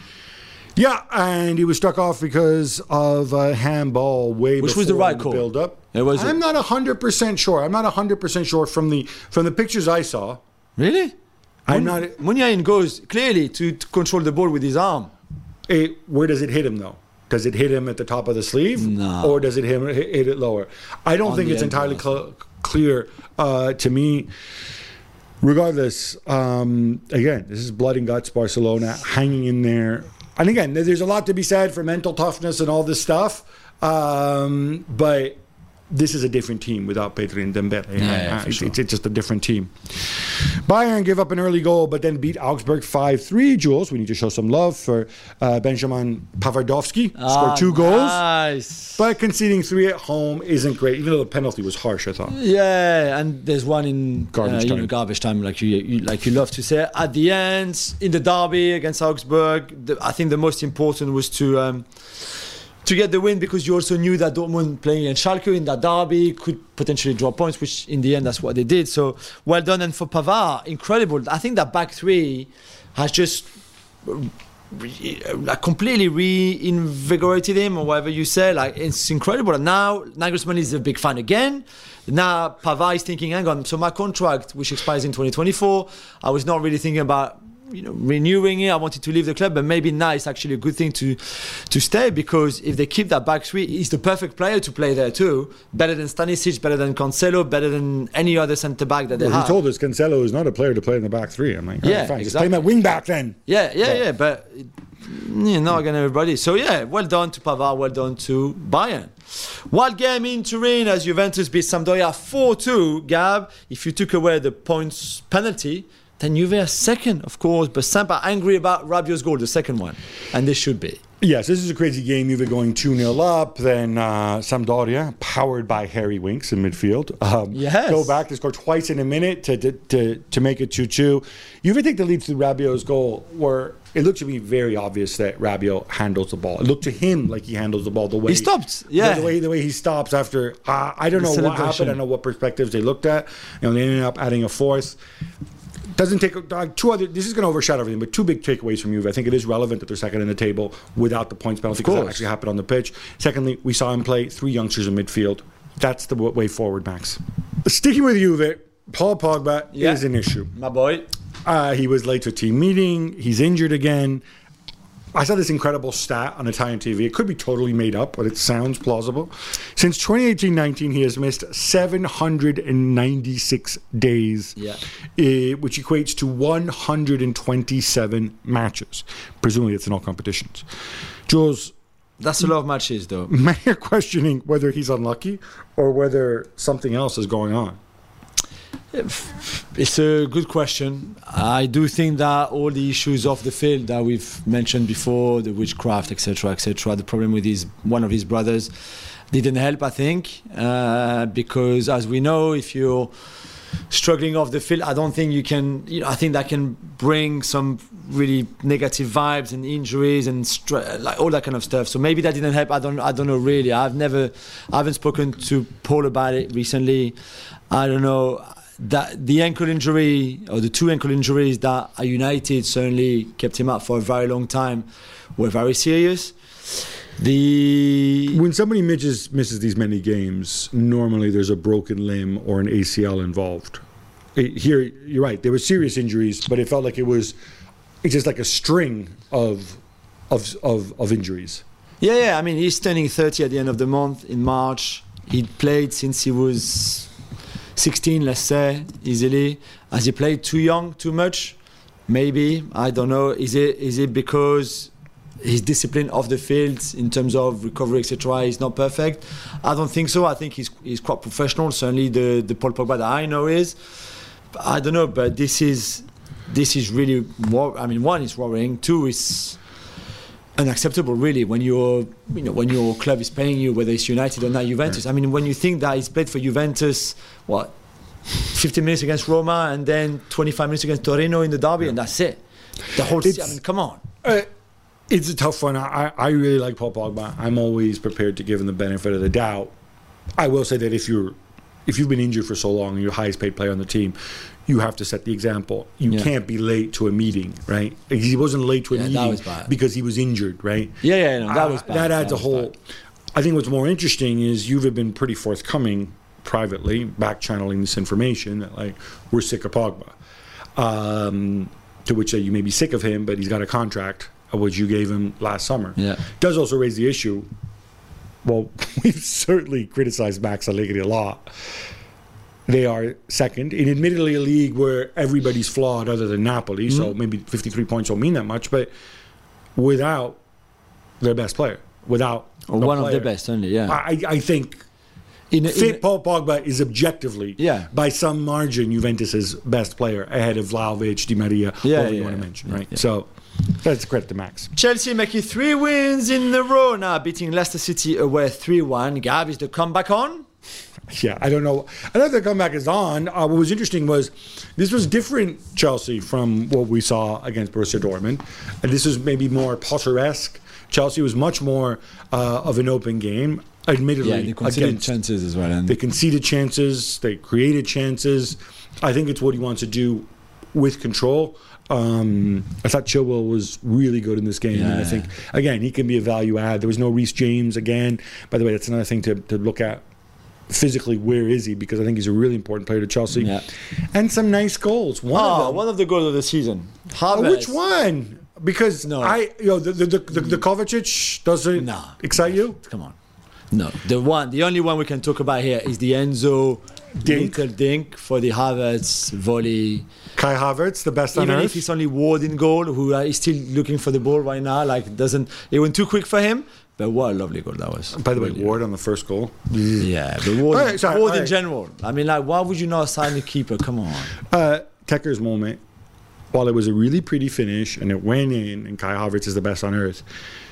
Yeah, and he was struck off because of a handball way Which before was the right call. build-up. It was I'm it. not one hundred percent sure. I'm not one hundred percent sure from the from the pictures I saw. Really? I'm Mun- not. Muniain goes clearly to, to control the ball with his arm. It, where does it hit him though? Does it hit him at the top of the sleeve, No. or does it hit, hit, hit it lower? I don't On think the it's entirely ankle, cl- clear uh, to me. Regardless, um, again, this is blood and guts. Barcelona hanging in there, and again, there's a lot to be said for mental toughness and all this stuff. Um, but this is a different team without Pedri and Dembele. Yeah, yeah, Uh, for it's, sure. it's, it's just a different team. Bayern give up an early goal, but then beat Augsburg five three. Jules, we need to show some love for uh, Benjamin Pavardovsky. Scored two goals, Nice. but conceding three at home isn't great, even though the penalty was harsh, I thought. Yeah, and there's one in Garbage uh, you time. know, garbage time, like you, you like you love to say. At the end, in the derby against Augsburg, the, I think the most important was to um, to get the win, because you also knew that Dortmund playing against Schalke in that derby could potentially draw points, which in the end that's what they did. So well done, and for Pavard, incredible. I think that back three has just re- like completely reinvigorated him, or whatever you say. Like, it's incredible. And now Nagelsmann is a big fan again. Now Pavard is thinking, hang on, so my contract, which expires in twenty twenty-four, I was not really thinking about, you know, renewing it. I wanted to leave the club, but maybe now it's actually a good thing to to stay, because if they keep that back three, he's the perfect player to play there too. Better than Stanisic, better than Cancelo, better than any other centre back that they well, have. he told us Cancelo is not a player to play in the back three. I'm like, oh, Yeah, fine. exactly. Play him at wing back then. Yeah, yeah, But- yeah. But you're not going to everybody. So yeah, well done to Pavard, well done to Bayern. Wild game in Turin as Juventus beat Sampdoria four two. Gab, if you took away the points penalty, then Juve are second, of course. But Samp are angry about Rabiot's goal, the second one, and they should be. Yes, this is a crazy game. Juve going two nil up. Then uh, Sampdoria, powered by Harry Winks in midfield. Um, Yes. Go back to score twice in a minute to to, to, to make it two two. Juve take the lead through Rabiot's goal, where it looked to me very obvious that Rabiot handles the ball. It looked to him like he handles the ball the way He stopped, yeah. the, the way the way he stops after. Uh, I don't The know what celebration. happened. I don't know what perspectives they looked at. You know, they ended up adding a fourth. Doesn't take uh, two other. This is going to overshadow everything, but two big takeaways from Juve. I think it is relevant that they're second in the table without the points penalty, because that course. actually happened on the pitch. Secondly, we saw him play three youngsters in midfield. That's the w- way forward, Max. Sticking with Juve, Paul Pogba Yeah. is an issue. My boy. Uh, he was late to a team meeting. He's injured again. I saw this incredible stat on Italian T V. It could be totally made up, but it sounds plausible. Since twenty eighteen nineteen, he has missed seven hundred ninety-six days, Yeah. eh, which equates to one hundred twenty-seven matches. Presumably, it's in all competitions. Jules, That's a lot of matches, though. many are questioning whether he's unlucky or whether something else is going on. It's a good question. I do think that all the issues off the field that we've mentioned before, the witchcraft, et cetera, et cetera, the problem with his one of his brothers didn't help, I think, uh, because as we know, if you're struggling off the field, I don't think you can. You know, I think that can bring some really negative vibes and injuries and stre- like all that kind of stuff. So maybe that didn't help. I don't. I don't know really. I've never. I haven't spoken to Paul about it recently. I don't know. That the ankle injury or the two ankle injuries that are United certainly kept him out for a very long time were very serious. The When somebody misses, misses these many games, normally there's a broken limb or an A C L involved. It- here, you're right. There were serious injuries, but it felt like it was it's just like a string of of of, of injuries. yeah, yeah. I mean, he's turning thirty at the end of the month in March. He played since he was sixteen, let's say, easily. Has he played too young, too much? Maybe. I don't know. Is it is it because his discipline off the field in terms of recovery, et cetera, is not perfect? I don't think so. I think he's he's quite professional. Certainly, the the Paul Pogba that I know is. But I don't know, but this is this is really. Wor- I mean, one is worrying. Two is unacceptable, really. When your you know when your club is paying you, whether it's United or not Juventus. I mean, when you think that he's played for Juventus, what, fifty minutes against Roma and then twenty-five minutes against Torino in the derby, and that's it. The whole. Se- I It's- mean, come on. Uh, it's a tough one. I, I really like Paul Pogba. I'm always prepared to give him the benefit of the doubt. I will say that if you're if you've been injured for so long and you're the highest paid player on the team, you have to set the example. You Yeah. can't be late to a meeting, right? Like, he wasn't late to a Yeah, that meeting was bad. because he was injured, right? Yeah, yeah, no, that was Uh, bad. That adds That a was whole. bad. I think what's more interesting is you've been pretty forthcoming privately, back channeling this information that like we're sick of Pogba. Um, to which uh, you may be sick of him, but he's got a contract, of which you gave him last summer. Yeah. Does also raise the issue. Well, we've certainly criticized Max Allegri a lot. They are second in admittedly a league where everybody's flawed other than Napoli, Mm-hmm. so maybe fifty-three points don't mean that much, but without their best player, without Or the one of player, the best, only. Yeah. I, I think In, a- in fit a- Paul Pogba is objectively, Yeah. by some margin, Juventus's best player ahead of Vlahovic, Di Maria, Yeah, whoever you yeah, want to yeah. mention, Yeah, right? yeah. So that's credit to Max. Chelsea making three wins in a row now, beating Leicester City away three one. Gab, is the comeback on? Yeah, I don't know. I know the comeback is on. Uh, what was interesting was this was different Chelsea from what we saw against Borussia Dortmund. And this was maybe more Potter-esque. Chelsea was much more uh, of an open game, admittedly. Yeah, they conceded against, chances as well. And They conceded chances. They created chances. I think it's what he wants to do with control. Um, I thought Chilwell was really good in this game, Yeah. and I think again he can be a value add. There was no Reece James again. By the way, that's another thing to, to look at physically. Where is he? Because I think he's a really important player to Chelsea. Yeah. And some nice goals. One of Oh, them. one of the goals of the season. Oh, Havertz. which one? Because No. I, you know, the the the, the, the Kovacic doesn't No. excite you. Come on. No, the one, the only one we can talk about here is the Enzo Dink. little dink for the Havertz volley. Kai Havertz, the best on Even earth. if it's only Ward in goal, who uh, is still looking for the ball right now, like doesn't. It went too quick for him. But what a lovely goal that was. By the way, Really. Ward on the first goal. Yeah, but Ward, All right, sorry, Ward all in right. general. I mean, like, why would you not sign the keeper? Come on. Uh, Tekker's moment, while it was a really pretty finish and it went in, and Kai Havertz is the best on earth.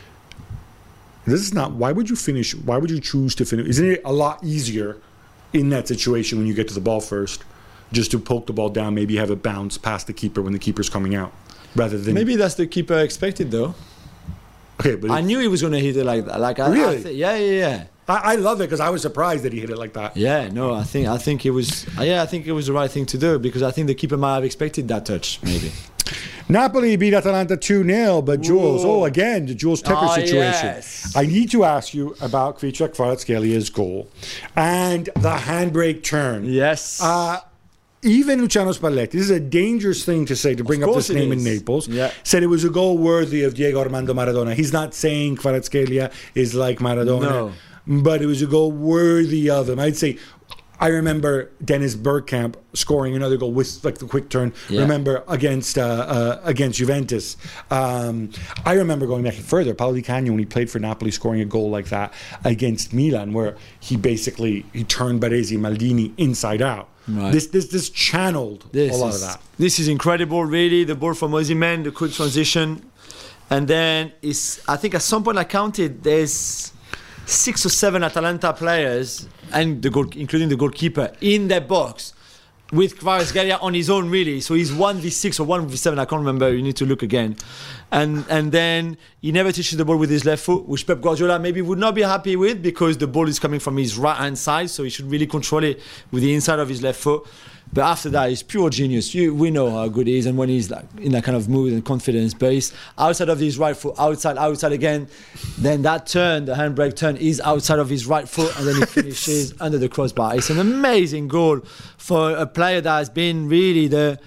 This is not. Why would you finish? Why would you choose to finish? Isn't it a lot easier in that situation when you get to the ball first, just to poke the ball down, maybe have it bounce past the keeper when the keeper's coming out, rather than Maybe that's the keeper expected, though. Okay, but I it- knew he was going to hit it like that. Like, I, Really? I th- yeah, yeah, yeah. I, I love it because I was surprised that he hit it like that. Yeah, no, I think I think it was yeah, I think it was the right thing to do because I think the keeper might have expected that touch, maybe. Napoli beat Atalanta two nil, but Jules, Ooh. oh, again, the Jules Tekker Oh, situation. yes. I need to ask you about Kvichak Kvaratskhelia goal and the handbrake turn. Yes. Uh, even Luciano Spalletti, this is a dangerous thing to say, to bring up course this it name in is. Naples, Yeah. said it was a goal worthy of Diego Armando Maradona. He's not saying Kvaratskhelia is like Maradona, No. but it was a goal worthy of him. I'd say, I remember Dennis Bergkamp scoring another goal with like the quick turn. Yeah. Remember against uh, uh, against Juventus. Um, I remember going back further. Paolo Di Canio, when he played for Napoli, scoring a goal like that against Milan, where he basically he turned Baresi and Maldini inside out. Right. This this this channeled This a lot is, of that. This is incredible, really. The ball from Osimhen, the quick transition, and then it's. I think at some point I counted there's six or seven Atalanta players and the goal, including the goalkeeper, in their box with Kvaratskhelia on his own, really. So he's one v six or one v seven. I can't remember. You need to look again. And and then he never touches the ball with his left foot, which Pep Guardiola maybe would not be happy with because the ball is coming from his right hand side, so he should really control it with the inside of his left foot. But after that, he's pure genius. You, we know how good he is, and when he's like in that kind of mood and confidence, but he's outside of his right foot, outside, outside again. Then that turn, the handbrake turn, is outside of his right foot, and then he finishes under the crossbar. It's an amazing goal for a player that has been really the.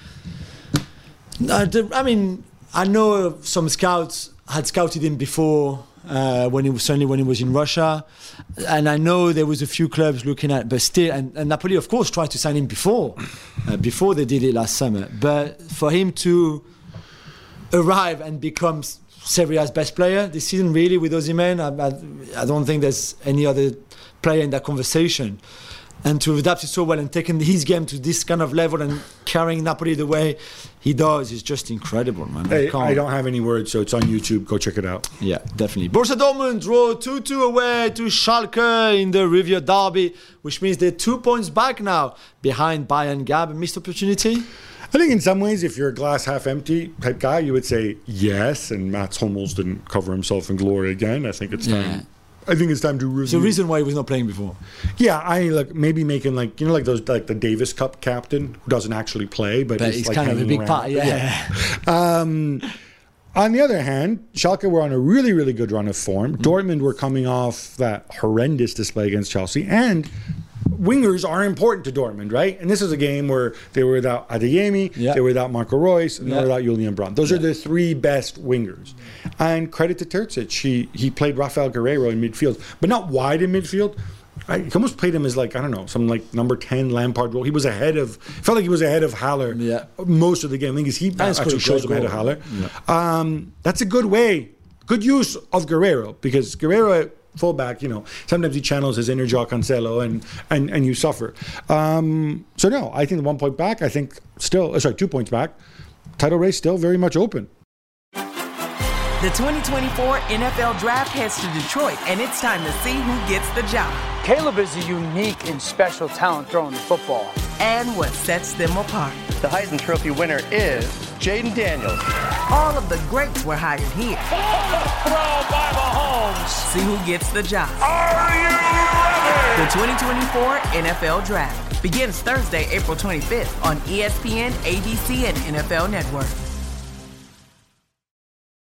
Uh, the I mean, I know some scouts had scouted him before. Uh, when he was certainly when he was in Russia, and I know there was a few clubs looking at, but still, and, and Napoli of course tried to sign him before, uh, before they did it last summer. But for him to arrive and become Serie A's best player this season, really with Osimhen, I, I, I don't think there's any other player in that conversation. And to adapt it so well and taking his game to this kind of level and carrying Napoli the way he does is just incredible, man. Hey, can't- I don't have any words, so it's on YouTube. Go check it out. Yeah, definitely. Borussia Dortmund draw two two away to Schalke in the Riviera Derby, which means they're two points back now behind Bayern. Gab, a missed opportunity? I think in some ways, if you're a glass half empty type guy, you would say yes. And Mats Hummels didn't cover himself in glory again. I think it's time. Yeah. I think it's time to review. There's a reason why he was not playing before. Yeah, I like maybe making like you know like those like the Davis Cup captain who doesn't actually play, but, But is he's like kind of a hanging big around. part, yeah. Um, on the other hand, Schalke were on a really really good run of form. Mm-hmm. Dortmund were coming off that horrendous display against Chelsea, and wingers are important to Dortmund, right? And this is a game where they were without Adeyemi, Yeah. they were without Marco Reus, and they Yeah. were without Julian Brandt. Those are the three best wingers. And credit to Terzic, he he played Rafael Guerreiro in midfield, but not wide in midfield. I he almost played him as like I don't know, some like number ten Lampard role. He was ahead of, felt like he was ahead of Haller Yeah. most of the game. I think he And scored a actually shows him great ahead of goal. Haller. Um, that's a good way, good use of Guerreiro because Guerreiro. Fullback, you know, sometimes he channels his inner Joao Cancelo and, and, and you suffer. Um, so, no, I think the one point back, I think still, uh, sorry, two points back, title race still very much open. The twenty twenty-four N F L Draft heads to Detroit, and it's time to see who gets the job Caleb is a unique and special talent throwing the football. and what sets them apart. The Heisman Trophy winner is Jaden Daniels. All of the greats were hired here. Throw by Mahomes. See who gets the job. Are you ready? The twenty twenty-four N F L Draft begins Thursday, April twenty-fifth on E S P N, A B C, and N F L Network.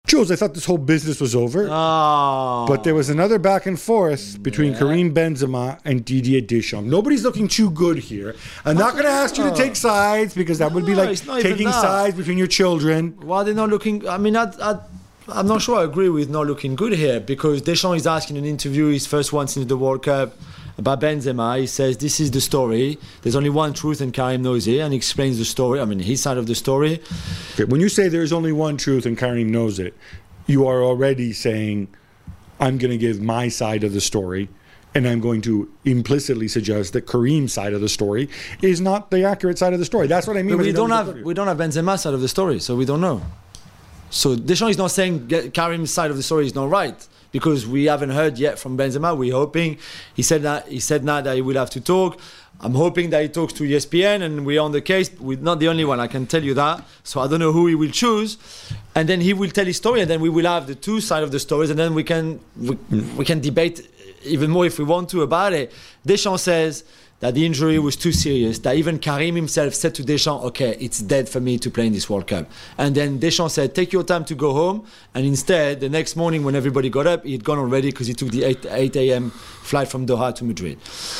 Jules, I thought this whole business was over. Oh. But there was another back and forth between Yeah. Karim Benzema and Didier Deschamps. Nobody's looking too good here. I'm not going to ask you to take sides because that would be No, like it's not even taking that. sides between your children. Why they're not looking? I mean, I, I, I'm not sure I agree with not looking good here because Deschamps is asking in an interview, his first one since the World Cup, about Benzema. He says, this is the story. There's only one truth and Karim knows it, and he explains the story. I mean, his side of the story. Okay, when you say there's only one truth and Karim knows it, you are already saying, I'm going to give my side of the story, and I'm going to implicitly suggest that Karim's side of the story is not the accurate side of the story. That's what I mean. But when we I don't know have we don't have Benzema's side of the story, so we don't know. So Deschamps is not saying get- Karim's side of the story is not right because we haven't heard yet from Benzema. We're hoping. He said that he said now that he will have to talk. I'm hoping that he talks to E S P N and we're on the case. We're not the only one, I can tell you that. So I don't know who he will choose, and then he will tell his story, and then we will have the two sides of the stories, and then we can we, we can debate even more if we want to about it. Deschamps says that the injury was too serious, that even Karim himself said to Deschamps, okay, it's dead for me to play in this World Cup. And then Deschamps said, take your time to go home. And instead, the next morning when everybody got up, he'd gone already because he took the eight a.m. flight from Doha to Madrid.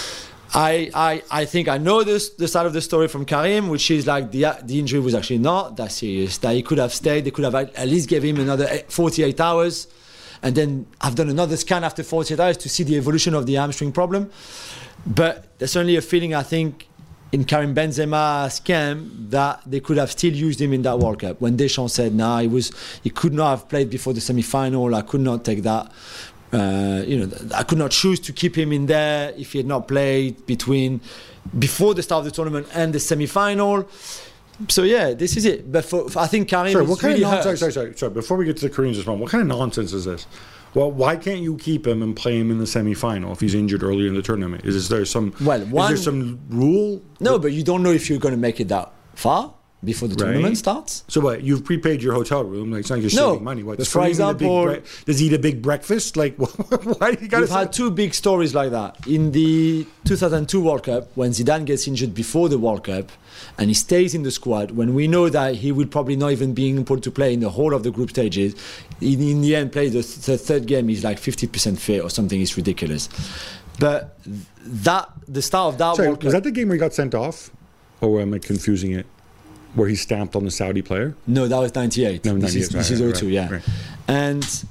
I, I, I think I know this, the side of the story from Karim, which is like the, the injury was actually not that serious, that he could have stayed, they could have at least give him another forty-eight hours. And then I've done another scan after forty-eight hours to see the evolution of the hamstring problem. But there's certainly a feeling, I think, in Karim Benzema's camp that they could have still used him in that World Cup. When Deschamps said, nah, he, was, he could not have played before the semi-final, I could not take that. Uh, you know, I could not choose to keep him in there if he had not played between before the start of the tournament and the semi-final. So yeah, this is it. But for, for I think Karim Sorry, is what kind really of nonsense? hurt. Sorry, sorry, sorry. Before we get to the Kareem's response, what kind of nonsense is this? Well, why can't you keep him and play him in the semi-final if he's injured earlier in the tournament? Is, is there some? Well, one- is there some rule? No, but you don't know if you're going to make it that far before the Right. tournament starts. So what? You've prepaid your hotel room. Like it's not like you're No, saving money. What? but does for Kareem eat a big example- bre- does he eat a big breakfast? Like why do you got We've to? had two big stories like that. In the two thousand two World Cup, when Zidane gets injured before the World Cup and he stays in the squad, when we know that he will probably not even be able to play in the whole of the group stages, in, in the end, play the, th- the third game, he's like fifty percent fit or something. It's ridiculous. But that the start of that Sorry, World Cup... was that the game where he got sent off, or am I confusing it? Where he stamped on the Saudi player? No, that was ninety-eight. No, this is, ninety-eight, this right, is right, oh two, right, yeah. right. And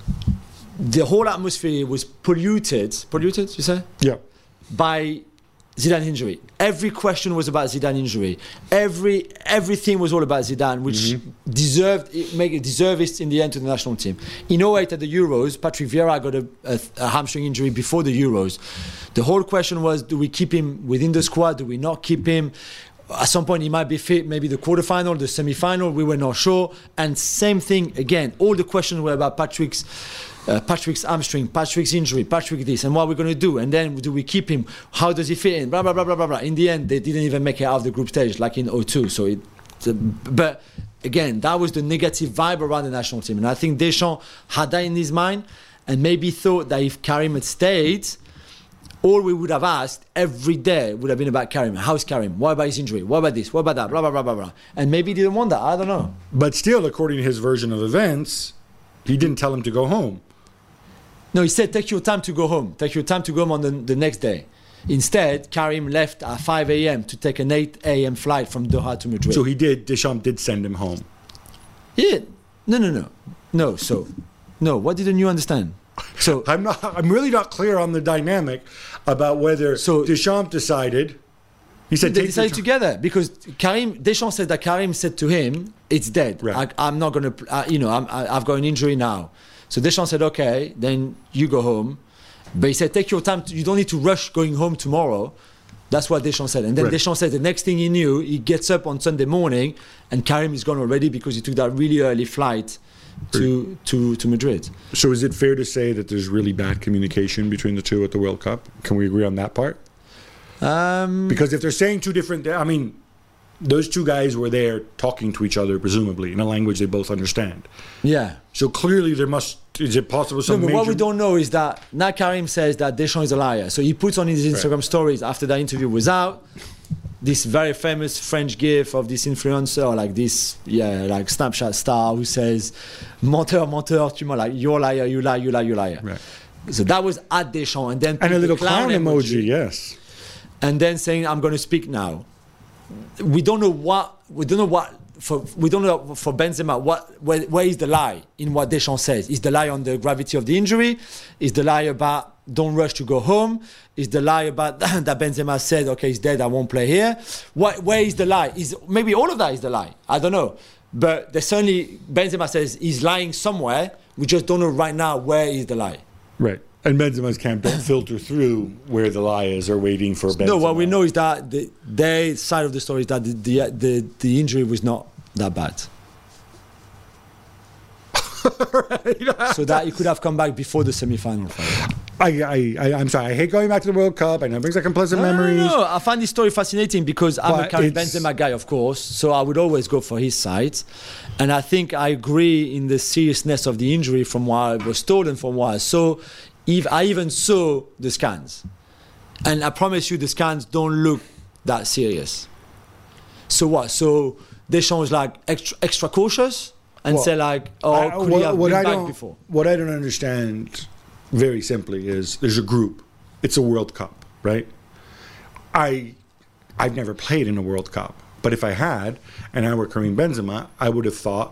the whole atmosphere was polluted. Polluted, you say? Yeah. By Zidane injury. Every question was about Zidane injury. Every everything was all about Zidane, which Mm-hmm. deserved it make it deserved it in the end to the national team. In oh eight at the Euros, Patrick Vieira got a, a, a hamstring injury before the Euros. The whole question was: do we keep him within the squad? Do we not keep him? At some point, he might be fit. Maybe the quarterfinal, the semi-final. We were not sure. And same thing again. All the questions were about Patrick's. Uh, Patrick's hamstring, Patrick's injury, Patrick this, and what we're going to do, and then do we keep him? How does he fit in? Blah blah blah blah blah blah. In the end, they didn't even make it out of the group stage, like in oh two. So, it, uh, but again, that was the negative vibe around the national team, and I think Deschamps had that in his mind, and maybe thought that if Karim had stayed, all we would have asked every day would have been about Karim. How's Karim? What about his injury? What about this? What about that? Blah blah blah blah blah. And maybe he didn't want that. I don't know. But still, according to his version of events, he didn't tell him to go home. No, he said, take your time to go home. Take your time to go home on the, the next day. Instead, Karim left at five a.m. to take an eight a.m. flight from Doha to Madrid. So he did. Deschamps did send him home. Yeah. No, no, no. No, so. No, what didn't you understand? So, I'm not. I'm really not clear on the dynamic about whether So- Deschamps decided. He said, they "Take your decided time." together because Karim, Deschamps said that Karim said to him, it's dead. Right. I, I'm not going to, uh, you know, I'm, I, I've got an injury now. So Deschamps said, okay, then you go home. But he said, take your time. To, you don't need to rush going home tomorrow. That's what Deschamps said. And then Right. Deschamps said the next thing he knew, he gets up on Sunday morning and Karim is gone already because he took that really early flight to, to, to Madrid. So is it fair to say that there's really bad communication between the two at the World Cup? Can we agree on that part? Um, Because if they're saying two different, I mean, those two guys were there talking to each other, presumably in a language they both understand. yeah. So clearly, there must. Is it possible No, some but major? what we don't know is that now Karim says that Deschamps is a liar. So he puts on his Instagram stories after that interview was out. this very famous French gif of this influencer, like this, yeah, like Snapchat star who says, "Menteur, menteur, tu mens," like you're liar, you lie, you lie, you liar. Right. So that was at Deschamps, and then And a the little clown, emoji, yes. and then saying, "I'm going to speak now." We don't know what we don't know what for we don't know for Benzema what where, where is the lie in what Deschamps says. Is the lie on the gravity of the injury? Is the lie about don't rush to go home? Is the lie about that Benzema said, okay, he's dead, I won't play here? What, where is the lie? Is maybe all of that is the lie? I don't know. But there's certainly, Benzema says he's lying somewhere. We just don't know right now where is the lie. Right. And Benzema's camp don't filter through where the lie is or waiting for Benzema. No, what we know is that the, their side of the story is that the, the, the, the injury was not that bad. Right. So that he could have come back before the semi-final. I, I, I, I'm sorry. I hate going back to the World Cup. I know it brings like unpleasant no, memories. No, no, I find this story fascinating because I'm But a Karim it's- Benzema guy, of course. So I would always go for his side, and I think I agree in the seriousness of the injury from what I was told and from what I saw. If I even saw the scans, and I promise you, the scans don't look that serious. So what? So Deschamps was like extra, extra cautious and Well, say like, "Oh, I- could he what, have what been I back don't, before?" What I don't understand, very simply, is there's a group. It's a World Cup, right? I, I've never played in a World Cup, but if I had, and I were Karim Benzema, I would have thought,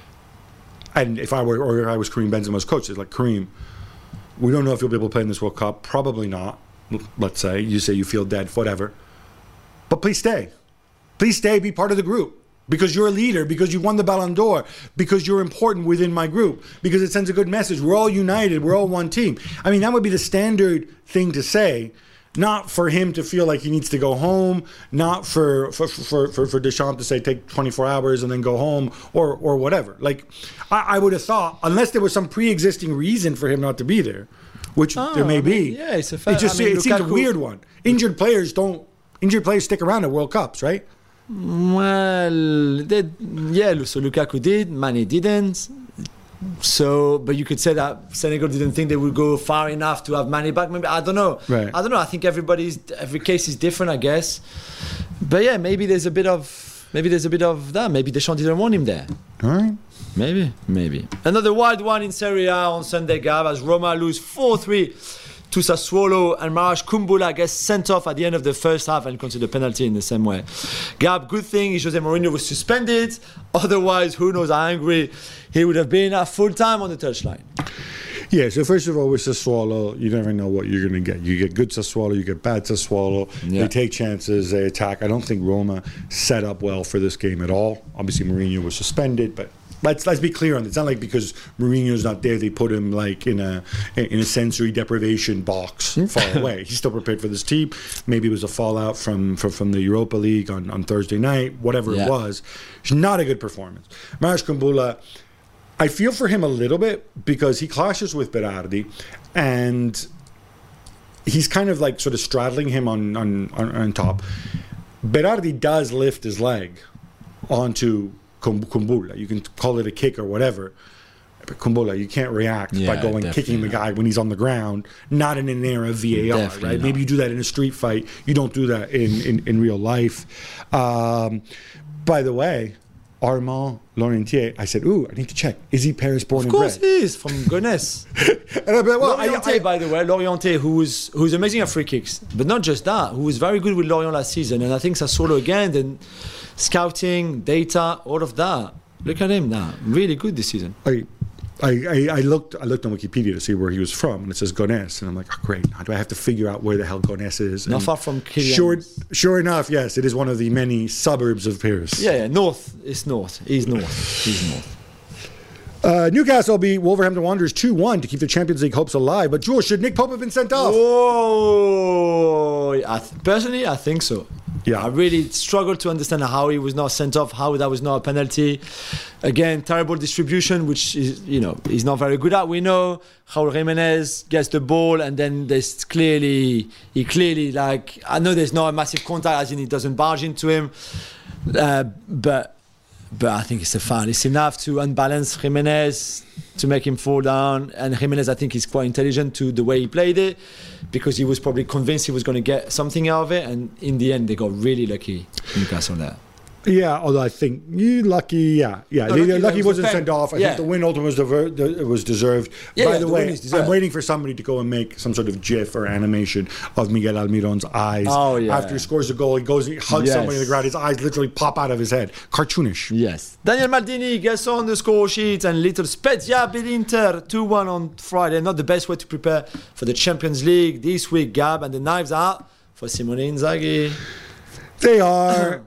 and if I were, or if I was Karim Benzema's coach, it's like, Karim, we don't know if you'll be able to play in this World Cup. Probably not. Let's say you say you feel dead, whatever. But please stay. Please stay. Be part of the group. Because you're a leader, because you won the Ballon d'Or, because you're important within my group, because it sends a good message. We're all united. We're all one team. I mean, that would be the standard thing to say, not for him to feel like he needs to go home, not for for for, for, for Deschamps to say take twenty-four hours and then go home or or whatever. Like, I, I would have thought, unless there was some pre-existing reason for him not to be there, which Oh, there may I mean, be. yeah, it's a fair- It just I mean, it seems a Lukaku- weird one. Injured players don't. Injured players stick around at World Cups, right? Well, they, yeah, so Lukaku did, Mane didn't. So, but you could say that Senegal didn't think they would go far enough to have Mane back. Maybe I don't know. Right. I don't know. I think everybody's every case is different, I guess. But yeah, maybe there's a bit of maybe there's a bit of that. Maybe Deschamps didn't want him there. All right. Maybe, maybe. Another wild one in Serie A on Sunday, Gab, as Roma lose four three to Sassuolo, and Marash Kumbula gets sent off at the end of the first half and considered a penalty in the same way. Gab, good thing Jose Mourinho was suspended. Otherwise, who knows how angry he would have been at full time on the touchline. Yeah, so first of all, with Sassuolo, you never know what you're going to get. You get good Sassuolo, you get bad Sassuolo. Yeah. They take chances, they attack. I don't think Roma set up well for this game at all. Obviously, Mourinho was suspended, but let's let's be clear on it. It's not like because Mourinho's not there, they put him like in a in a sensory deprivation box far away. He's still prepared for this team. Maybe it was a fallout from from, from the Europa League on, on Thursday night, whatever Yeah. it was. It's not a good performance. Marash Kumbula, I feel for him a little bit because he clashes with Berardi, and he's kind of like sort of straddling him on on, on, on top. Berardi does lift his leg onto Kum- Kumbula. You can call it a kick or whatever. But Kumbula, you can't react Yeah, by going kicking the definitely guy when he's on the ground, not in an era of V A R, Definitely right? not. Maybe you do that in a street fight. You don't do that in, in, in real life. Um, by the way, Armand Laurentier, I said, ooh, I need to check. Is he Paris born Of and course bred? he is, from Gonesse. And I bet, well, I, Lorienté, I, by the way, Lorienté, who was who's amazing at free kicks, but not just that, who was very good with Lorient last season, and I think Sassuolo again, then scouting, data, all of that. Look at him now, really good this season. I, I, I, I looked I looked on Wikipedia to see where he was from, and it says Gonesse, and I'm like, oh, great. How do I have to figure out where the hell Gonesse is? Not And far from Kylian. Sure, sure enough, yes, it is one of the many suburbs of Paris. Yeah, yeah, north. It's north. He's north. He's north. Uh, Newcastle beat Wolverhampton Wanderers two one to keep the Champions League hopes alive. But Jules, should Nick Pope have been sent off? Oh, I th- personally, I think so. Yeah. I really struggled to understand how he was not sent off, how that was not a penalty. Again, terrible distribution, which is, you know, he's not very good at. We know Raul Jimenez gets the ball, and then there's clearly, he clearly, like, I know there's not a massive contact, as in he doesn't barge into him, uh, but but I think it's a foul. It's enough to unbalance Jimenez, to make him fall down. And Jimenez, I think, is quite intelligent to the way he played it, because he was probably convinced he was going to get something out of it. And in the end, they got really lucky, Newcastle there. Yeah, although I think you lucky, yeah, yeah. No, They- lucky lucky was wasn't the pen. sent off. I Yeah. think the win ultimately was, dever- the, was deserved. Yeah, By yeah, the, the way, win is deserved. I'm waiting for somebody to go and make some sort of GIF or animation of Miguel Almiron's eyes Oh, yeah. after he scores a goal. He goes, he hugs Yes. somebody on the ground. His eyes literally pop out of his head. Cartoonish. Yes. Daniel Maldini gets on the score sheet, and little Spezia beat Inter two one on Friday. Not the best way to prepare for the Champions League this week, Gab, and the knives out for Simone Inzaghi. They are.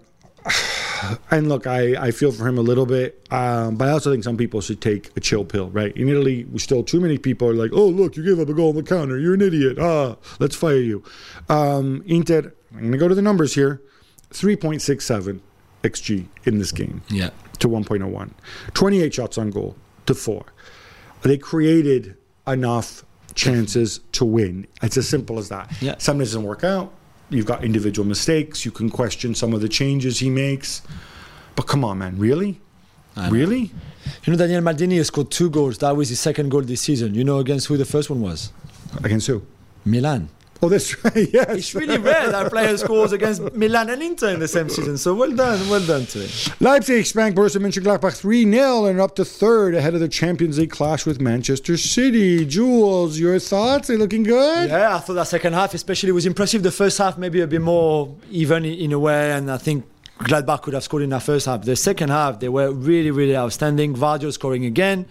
And look, I, I feel for him a little bit, um, but I also think some people should take a chill pill, right? In Italy, we still too many people are like, oh, look, you gave up a goal on the counter. You're an idiot. Ah, let's fire you. Um, Inter, I'm going to go to the numbers here. three point six seven X G in this game Yeah. to one point oh one. twenty-eight shots on goal to four. They created enough chances to win. It's as simple as that. Yeah. Some doesn't work out. You've got individual mistakes. You can question some of the changes he makes. But come on, man. Really? Really? You know, Daniel Maldini has scored two goals. That was his second goal this season. You know against who the first one was? Against who? Milan. Oh, that's right. Yes. It's really rare that a player scores against Milan and Inter in the same season. So well done, well done to him. Leipzig spanked Borussia Mönchengladbach three nil and are up to third ahead of the Champions League clash with Manchester City. Jules, your thoughts? They looking good? Yeah, I thought that second half especially was impressive. The first half maybe a bit more even in a way, and I think Gladbach could have scored in that first half. The second half, they were really, really outstanding. Vardio scoring again.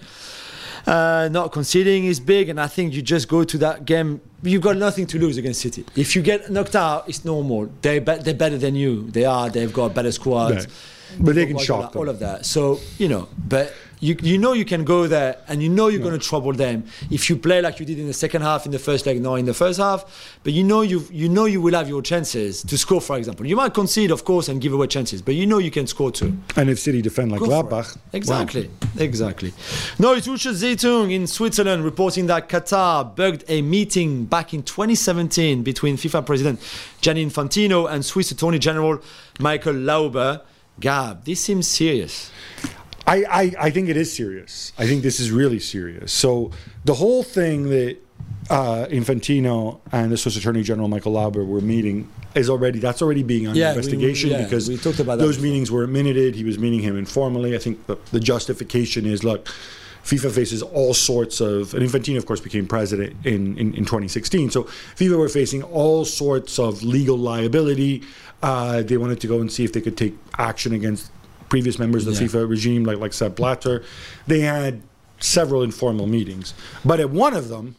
Uh, not conceding is big, and I think you just go to that game. You've got nothing to lose against City. If you get knocked out, it's normal. They're, be- they're better than you. They are. They've got a better squad. Right. But they can All shock them. All of that. So, you know, but you you know you can go there, and you know you're going to trouble them if you play like you did in the second half, in the first leg, not in the first half. But you know you you know you will have your chances to score, for example. You might concede, of course, and give away chances, but you know you can score too. And if City defend like Go for Gladbach. it. Exactly, exactly. Deutsche Zeitung in Switzerland reporting that Qatar bugged a meeting back in twenty seventeen between FIFA President Gianni Infantino and Swiss Attorney General Michael Lauber. Gab, this seems serious. I, I, I think it is serious. I think this is really serious. So the whole thing that uh, Infantino and the Swiss Attorney General Michael Lauber were meeting is already that's already being under Yeah, we- investigation yeah, because we talked about that those before. meetings were minuted. He was meeting him informally. I think the, the justification is look. FIFA faces all sorts of, and Infantino, of course, became president in, in, in twenty sixteen. So FIFA were facing all sorts of legal liability. Uh, they wanted to go and see if they could take action against previous members of the Yeah. FIFA regime, like like Sepp Blatter. They had several informal meetings, but at one of them,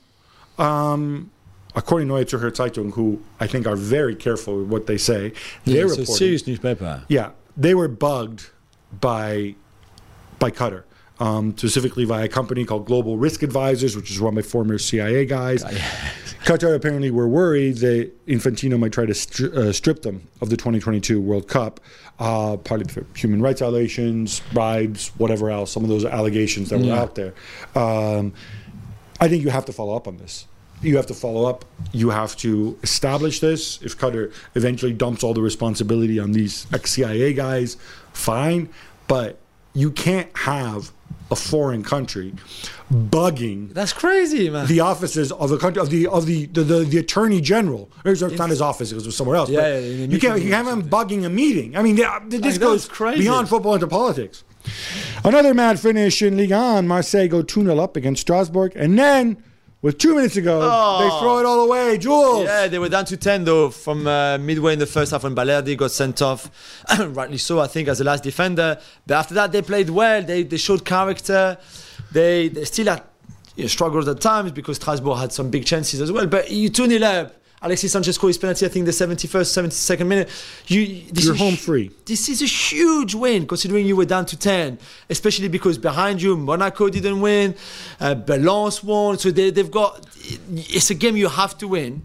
um, according to Neue Zürcher Zeitung, who I think are very careful with what they say, Yeah, they're it's a reporting. serious newspaper. Yeah, they were bugged by by Qatar, um, specifically by a company called Global Risk Advisors, which is run by former C I A guys. Qatar apparently were worried that Infantino might try to stri- uh, strip them of the twenty twenty-two World Cup, uh, partly for human rights violations, bribes, whatever else, some of those allegations that were Yeah. out there. Um, I think you have to follow up on this. You have to follow up. You have to establish this. If Qatar eventually dumps all the responsibility on these ex-C I A guys, fine. But you can't have a foreign country bugging That's crazy, man. the offices of the country of the of the the, the, the attorney general. It's not his office; it was somewhere else. Yeah, but yeah, in a you can't meeting you can't have him bugging a meeting. I mean, they- this that's goes crazy. beyond football into politics. Another mad finish in Ligue one. Marseille go two nil up against Strasbourg, and then with two minutes to go, Oh. they throw it all away. Jules. Yeah, they were down to ten though from uh, midway in the first half when Balerdi got sent off, rightly so, I think, as the last defender. But after that, they played well. They they showed character. They they still had you know, struggled at times because Strasbourg had some big chances as well. But you two nil up. Alexis Sanchez scored his penalty, I think, the seventy-first, seventy-second minute. You, this You're is home hu- free. This is a huge win, considering you were down to ten, especially because behind you, Monaco didn't win, uh, Valence won. So they, they've got... It's a game you have to win.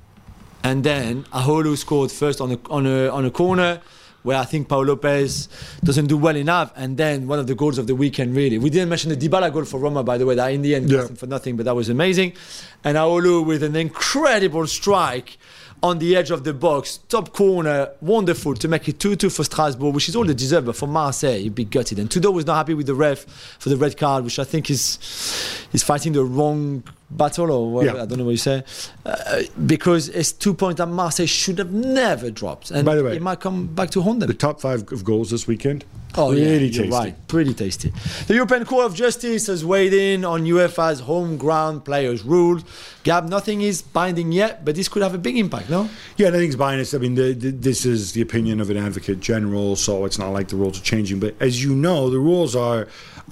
And then Aholu scored first on a, on a, on a corner, where I think Paul Lopez doesn't do well enough. And then one of the goals of the weekend, really. We didn't mention the Dybala goal for Roma, by the way, that in the end Yeah. cost him for nothing, but that was amazing. And Aholu with an incredible strike on the edge of the box, top corner, wonderful to make it two two for Strasbourg, which is all they deserve. But for Marseille, you'd be gutted. And Tudor was not happy with the ref for the red card, which I think is is fighting the wrong battle, or whatever, Yeah. I don't know what you say, uh, because it's two points that Marseille should have never dropped. And By the way, it might come back to haunt them. The top five of goals this weekend. Oh, pretty yeah, you're tasty. right. Pretty tasty. The European Court of Justice has weighed in on UEFA's home ground players rule. Gab, nothing is binding yet, but this could have a big impact, no? Yeah, nothing's biased. I mean, the, the, this is the opinion of an advocate general, so it's not like the rules are changing. But as you know, the rules are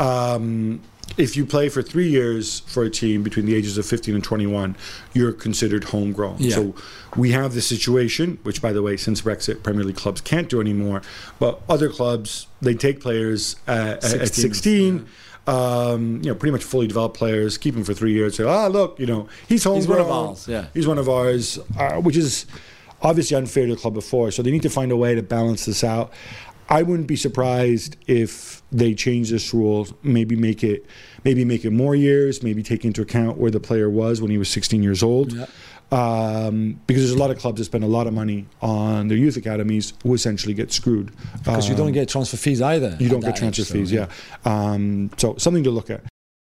um, if you play for three years for a team between the ages of fifteen and twenty-one, you're considered homegrown. Yeah. So we have the situation, which, by the way, since Brexit, Premier League clubs can't do anymore, but other clubs, they take players uh, at sixteen. Um, you know, pretty much fully developed players, keep him for three years. Say, ah, look, you know, he's homegrown. He's one of ours, yeah. He's one of ours, uh, which is obviously unfair to the club before. So they need to find a way to balance this out. I wouldn't be surprised if they change this rule, maybe make it, maybe make it more years, maybe take into account where the player was when he was sixteen years old. Yeah. Um, because there's a lot of clubs that spend a lot of money on their youth academies who essentially get screwed. Because um, you don't get transfer fees either. You don't get transfer age, fees, so, yeah. yeah. Um, so something to look at.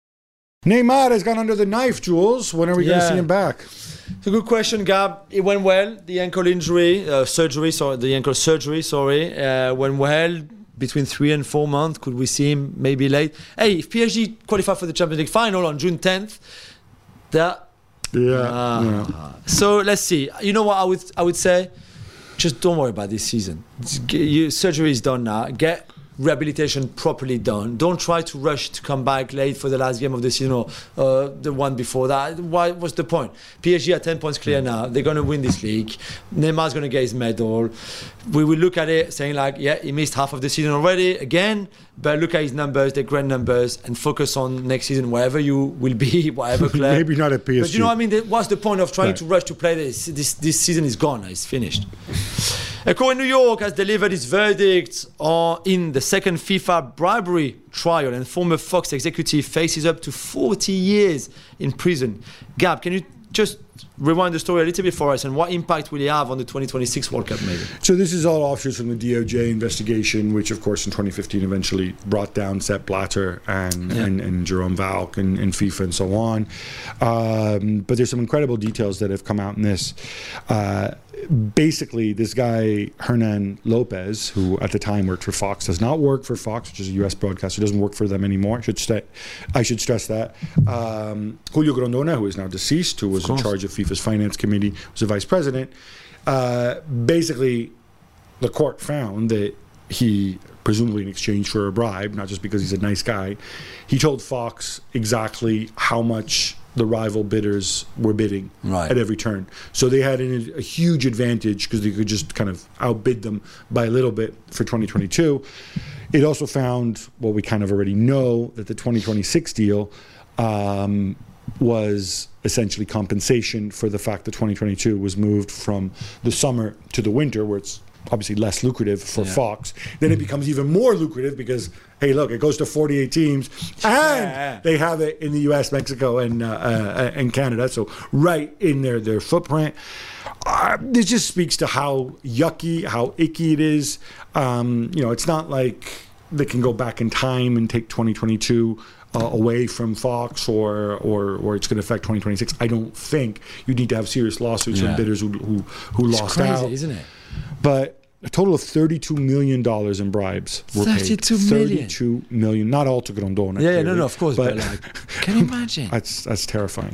Neymar has gone under the knife, Jules. When are we yeah. going to see him back? It's a good question, Gab. It went well. The ankle injury, uh, surgery, sorry, the ankle surgery, sorry, uh, went well. Between three and four months, could we see him maybe late? Hey, if P S G qualify for the Champions League final on June tenth, that. Yeah, uh, yeah. So let's see. You know what I would I would say? Just don't worry about this season. Your surgery is done now. Get rehabilitation properly done. Don't try to rush to come back late for the last game of the season or uh, the one before that. Why? What's the point? P S G are ten points clear now. They're going to win this league. Neymar's going to get his medal. We will look at it saying like, yeah, he missed half of the season already again. But look at his numbers, they're great numbers, and focus on next season, wherever you will be, whatever club. Maybe not at P S G. But you know what I mean? What's the point of trying right. to rush to play this? This this season is gone. It's finished. A court in New York has delivered its verdict on, in the second FIFA bribery trial, and former Fox executive faces up to forty years in prison. Gab, can you just rewind the story a little bit for us, and what impact will it have on the twenty twenty-six World Cup maybe? So this is all offshoots from the D O J investigation, which of course in twenty fifteen eventually brought down Sepp Blatter and, yeah. and, and Jerome Valk and, and FIFA and so on. Um, but there's some incredible details that have come out in this. Uh, basically, this guy, Hernan Lopez, who at the time worked for Fox, does not work for Fox, which is a U S broadcaster, doesn't work for them anymore. I should, st- I should stress that. Um, Julio Grondona, who is now deceased, who was in charge of FIFA's finance committee, was the vice president. Uh, basically, the court found that he, presumably in exchange for a bribe, not just because he's a nice guy, he told Fox exactly how much the rival bidders were bidding right. at every turn. So they had an, a huge advantage because they could just kind of outbid them by a little bit for twenty twenty-two. It also found, well, we kind of already know, that the twenty twenty-six deal um, was essentially compensation for the fact that twenty twenty-two was moved from the summer to the winter, where it's obviously less lucrative for yeah. Fox. Then it becomes even more lucrative because, hey, look, it goes to forty-eight teams, and yeah. they have it in the U S, Mexico, and uh, uh, and Canada, so right in their their footprint. Uh, this just speaks to how yucky, how icky it is. Um, you know, it's not like they can go back in time and take twenty twenty-two Uh, away from Fox, or or or it's going to affect twenty twenty-six. I don't think you need to have serious lawsuits yeah. from bidders who who, who it's lost crazy, out, isn't it? But a total of thirty-two million dollars in bribes were thirty-two paid. million. thirty-two million, not all to Grondona. Yeah, yeah, clearly, no, no, of course, but, but like, can you imagine? That's that's terrifying.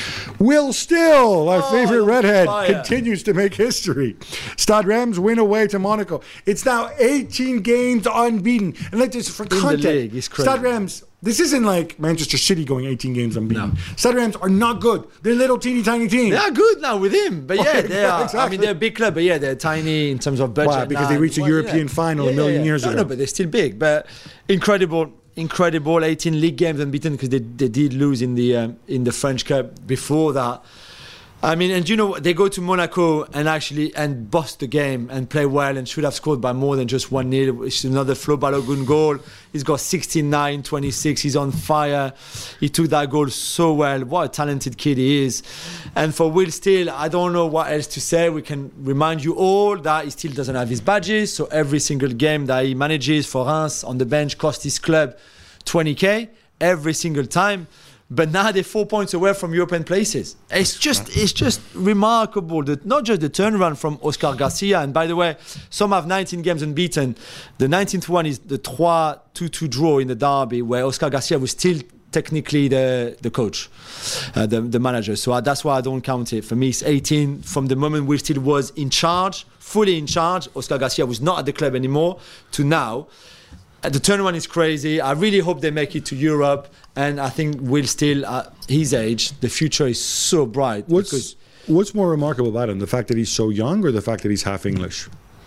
Will Still, our oh, favorite redhead, fire. continues to make history. Stade Reims win away to Monaco. It's now eighteen games unbeaten, and like this for in context, the league, it's crazy. Stade Reims. This isn't like Manchester City going eighteen games unbeaten. No. Stade Reims are not good. They're a little teeny tiny team. They are good now with him, but yeah, Oh, they are. exactly. I mean, they're a big club, but yeah, they're tiny in terms of budget. Why? Because now. they reached a well, European yeah. final yeah, a million yeah, yeah. years no, ago. No, but they're still big. But incredible, incredible. eighteen league games unbeaten because they, they did lose in the um, in the French Cup before that. I mean, and you know, they go to Monaco and actually and bust the game and play well and should have scored by more than just one nil. It's another Flo Balogun goal. He's got sixty-nine twenty-six. He's on fire. He took that goal so well. What a talented kid he is. And for Will Steele, I don't know what else to say. We can remind you all that he still doesn't have his badges. So every single game that he manages for Reims on the bench cost his club twenty K every single time. But now they're four points away from European places. It's just it's just remarkable that not just the turnaround from Oscar Garcia. And by the way, some have nineteen games unbeaten. The nineteenth one is the three two two draw in the derby, where Oscar Garcia was still technically the the coach, uh, the the manager. So that's why I don't count it. For me, it's eighteen from the moment Will Steele was in charge, fully in charge. Oscar Garcia was not at the club anymore. To now. The turnaround is crazy. I really hope they make it to Europe. And I think Will Steele, at his age, the future is so bright. What's, what's more remarkable about him? The fact that he's so young or the fact that he's half English?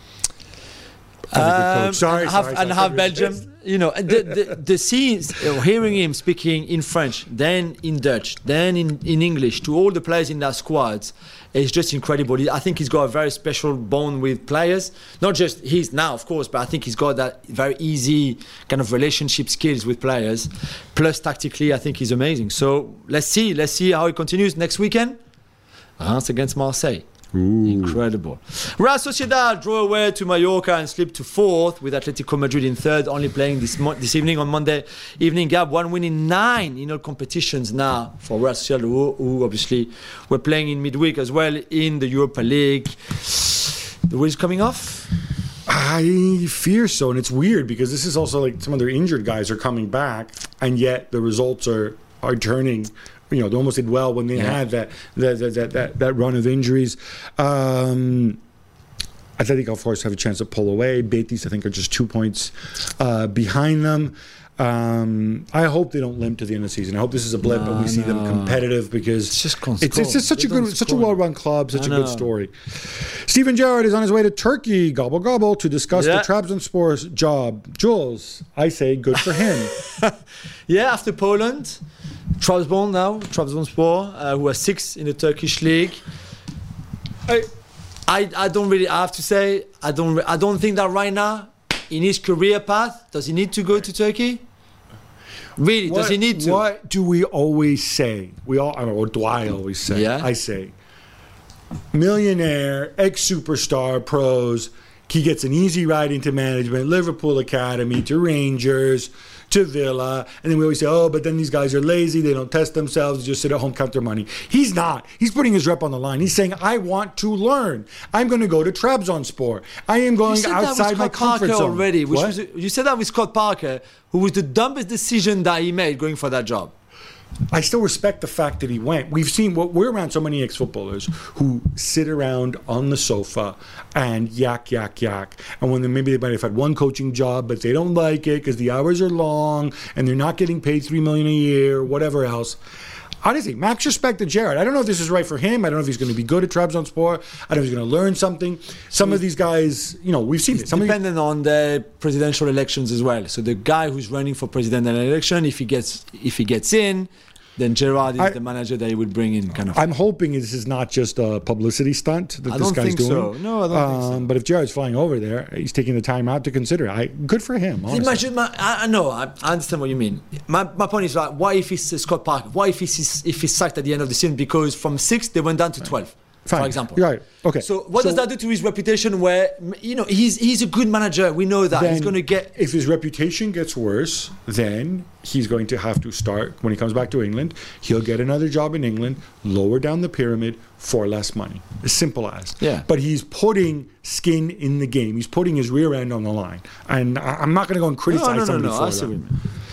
Um, sorry, and half, sorry, and sorry, half sorry. Belgium. You know, the, the, the scenes, uh, hearing him speaking in French, then in Dutch, then in, in English, to all the players in that squad, is just incredible. I think he's got a very special bond with players. Not just he's now, of course, but I think he's got that very easy kind of relationship skills with players. Plus, tactically, I think he's amazing. So let's see. Let's see how it continues next weekend. Reims against Marseille. Ooh. Incredible. Real Sociedad draw away to Mallorca and slip to fourth with Atletico Madrid in third, only playing this mo- this evening on Monday evening. Gab, one win in nine in all competitions now for Real Sociedad, who, who obviously were playing in midweek as well in the Europa League. The wheels coming off? I fear so, and it's weird because this is also like some of their injured guys are coming back, and yet the results are are turning. You know, they almost did well when they yeah. had that that, that that that run of injuries. Um, Atletico, of course, have a chance to pull away. Betis, I think, are just two points uh, behind them. Um, I hope they don't limp to the end of the season. I hope this is a blip, no, and we see no. them competitive because it's just it's, it's just such they a good, such a well-run club, such I a good know. story. Steven Gerrard is on his way to Turkey, gobble gobble, to discuss yeah. the Trabzonspor's job. Jules, I say good for him. Yeah, after Poland, Trabzon now, Trabzonspor, uh, who are sixth in the Turkish league. I, I, I don't really I have to say I don't, I don't think that right now. In his career path, does he need to go to Turkey? Really, what, does he need to? What do we always say? We all, I mean, what do I always say? Yeah. I say, millionaire, ex-superstar, pros, he gets an easy ride into management, Liverpool Academy, to Rangers, to Villa, and then we always say, oh, but then these guys are lazy, they don't test themselves, they just sit at home, count their money. He's not. He's putting his rep on the line. He's saying, I want to learn. I'm going to go to Trabzonspor. I am going outside my comfort Parker zone. Already, which what? was, you said that with Scott Parker, who was the dumbest decision that he made going for that job. I still respect the fact that he went. We've seen what we're around so many ex-footballers who sit around on the sofa and yak, yak, yak. And when they, maybe they might have had one coaching job, but they don't like it because the hours are long and they're not getting paid three million dollars a year or whatever else. Honestly, max respect to Gerrard. I don't know if this is right for him. I don't know if he's going to be good at Trabzonspor. I don't know if he's going to learn something. Some of these guys, you know, we've seen it. Some dependent on the presidential elections as well. So the guy who's running for presidential election, if he gets if he gets in, then Gerrard is I, the manager that he would bring in. Kind of. I'm hoping this is not just a publicity stunt that I this don't guy's think doing. So. No, I don't um, think so. But if Gerrard's flying over there, he's taking the time out to consider it. I, good for him. Honestly. Imagine, my, I, I know, I, I understand what you mean. My my point is, like, what if it's uh, Scott Parker? What if he's if he's sacked at the end of the season because from six they went down to twelve? Fine. For example. Right. Okay. So what so, does that do to his reputation? Where, you know, he's he's a good manager. We know that he's going to get. If his reputation gets worse, then he's going to have to start when he comes back to England. He'll get another job in England, lower down the pyramid for less money. As simple as. Yeah. But he's putting skin in the game. He's putting his rear end on the line, and I, I'm not going to go and criticize no, no, somebody no, no, for that.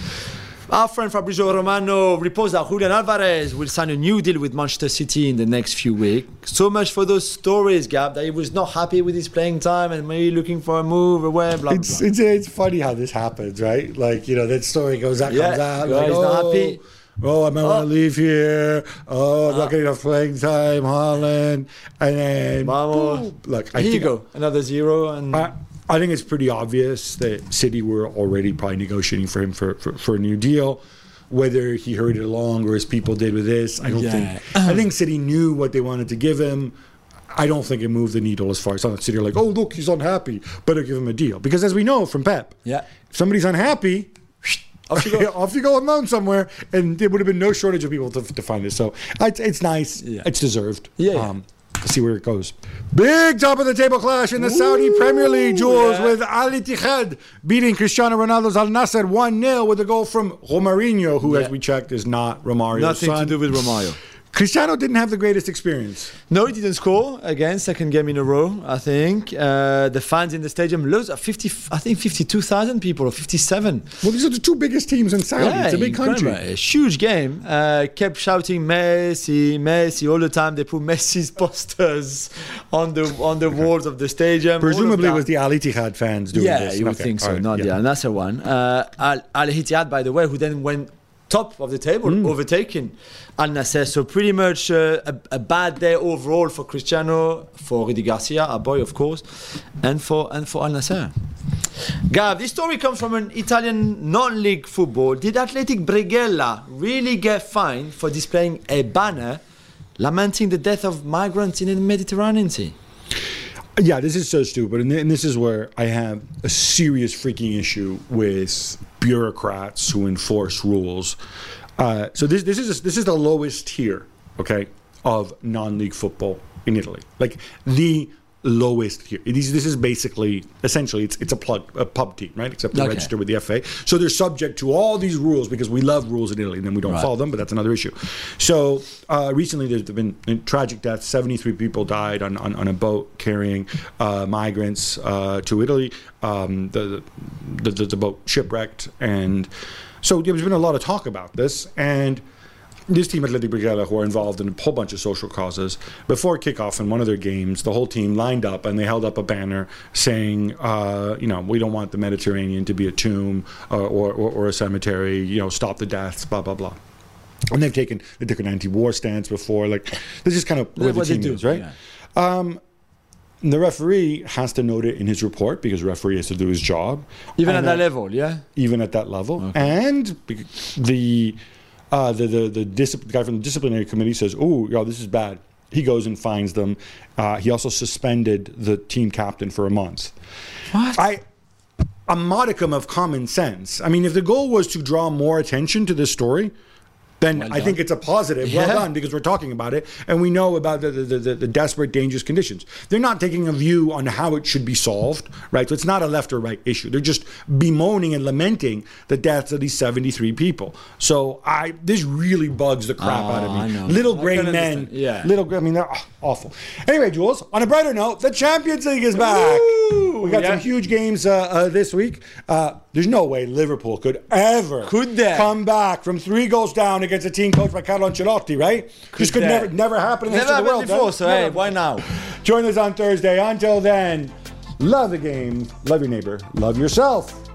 Our friend Fabrizio Romano reports that Julian Alvarez will sign a new deal with Manchester City in the next few weeks. So much for those stories, Gab, that he was not happy with his playing time and maybe looking for a move away, blah, it's, blah. It's, it's funny how this happens, right? Like, you know, that story goes out, yeah, comes out. Yeah, like, he's oh, not happy. Oh, I might oh. want to leave here. Oh, I'm uh, not getting enough playing time, Holland. And then, boom. Look, I here think you go, another zero. And I, I think it's pretty obvious that City were already probably negotiating for him for, for, for a new deal. whether he hurried it along or as people did with this. I don't Yeah. think. I think City knew what they wanted to give him. I don't think it moved the needle as far as City are like, oh, look, he's unhappy. Better give him a deal. Because as we know from Pep, Yeah. if somebody's unhappy, Off you go. off you go on loan somewhere. And there would have been no shortage of people to, to find this. So it's, it's nice. Yeah. It's deserved. Yeah, yeah. Um, let's see where it goes. Big top of the table clash in the Saudi Premier League, Jules, yeah. with Al Ittihad beating Cristiano Ronaldo's Al Nassr one nil with a goal from Romarinho, who, Yeah. as we checked, is not Romario's Nothing son. to do with Romario. Cristiano didn't have the greatest experience. No, he didn't score again. Second game in a row, I think. Uh, the fans in the stadium, loads of fifty, I think fifty-two thousand people or fifty-seven. Well, these are the two biggest teams in Saudi. It's a big incredible. country. A huge game. Uh, kept shouting Messi, Messi all the time. They put Messi's posters on the on the walls of the stadium. Presumably, it all of was that. the Al Ittihad fans doing Yeah, this. you would Okay, think so. all right, Not yeah. the Al Nassr one. Uh, Al Al Ittihad, by the way, who then went top of the table, Mm. overtaking Al Nassr. So pretty much uh, a, a bad day overall for Cristiano, for Rudy Garcia, our boy, of course, and for and for Al Nassr. Gav, this story comes from an Italian non-league football. Did Athletic Brighella really get fined for displaying a banner lamenting the death of migrants in the Mediterranean Sea? Yeah, this is so stupid, and, th- and this is where I have a serious freaking issue with bureaucrats who enforce rules. Uh, so this this is this is the lowest tier, okay, of non-league football in Italy. Like the lowest tier. It is, this is basically, essentially, it's it's a plug a pub team, right? Except they're Okay. registered with the F A, so they're subject to all these rules because we love rules in Italy, and then we don't Right. follow them. But that's another issue. So uh, recently, there's been tragic deaths. seventy-three people died on, on, on a boat carrying uh, migrants uh, to Italy. Um, the, the, the the boat shipwrecked, and so there's been a lot of talk about this. And this team, Athletic Brighella, who are involved in a whole bunch of social causes, before kickoff in one of their games, the whole team lined up and they held up a banner saying, uh, you know, we don't want the Mediterranean to be a tomb uh, or, or, or a cemetery, you know, stop the deaths, blah, blah, blah. And they've taken, they took an anti-war stance before. Like, this is kind of where the What they team do, is, right? yeah. Um, the referee has to note it in his report because the referee has to do his job. Even And at that then- level, yeah? even at that level. And bec- the uh, the the the, discipl- the guy from the disciplinary committee says, "Oh, yo, this is bad." He goes and fines them. Uh, he also suspended the team captain for a month. What? I a modicum of common sense. I mean, if the goal was to draw more attention to this story, then Well I think done. it's a positive. Well Yeah. done, because we're talking about it and we know about the, the, the, the desperate, dangerous conditions. They're not taking a view on how it should be solved, right? So it's not a left or right issue. They're just bemoaning and lamenting the deaths of these seventy-three people. So I this really bugs the crap out of Oh, I me. know. Little I gray can men. understand. Yeah. Little gray, I mean, they're oh, awful. Anyway, Jules, on a brighter note, the Champions League is back. Woo! We got Yeah. some huge games uh, uh, this week. Uh, there's no way Liverpool could ever Could they? come back from three goals down against a team coached by Carlo Ancelotti, right? This could they? never never happen in the Never history of the happened world. before, huh? so Never hey, happened. why now? Join us on Thursday. Until then, love the game, love your neighbor, love yourself.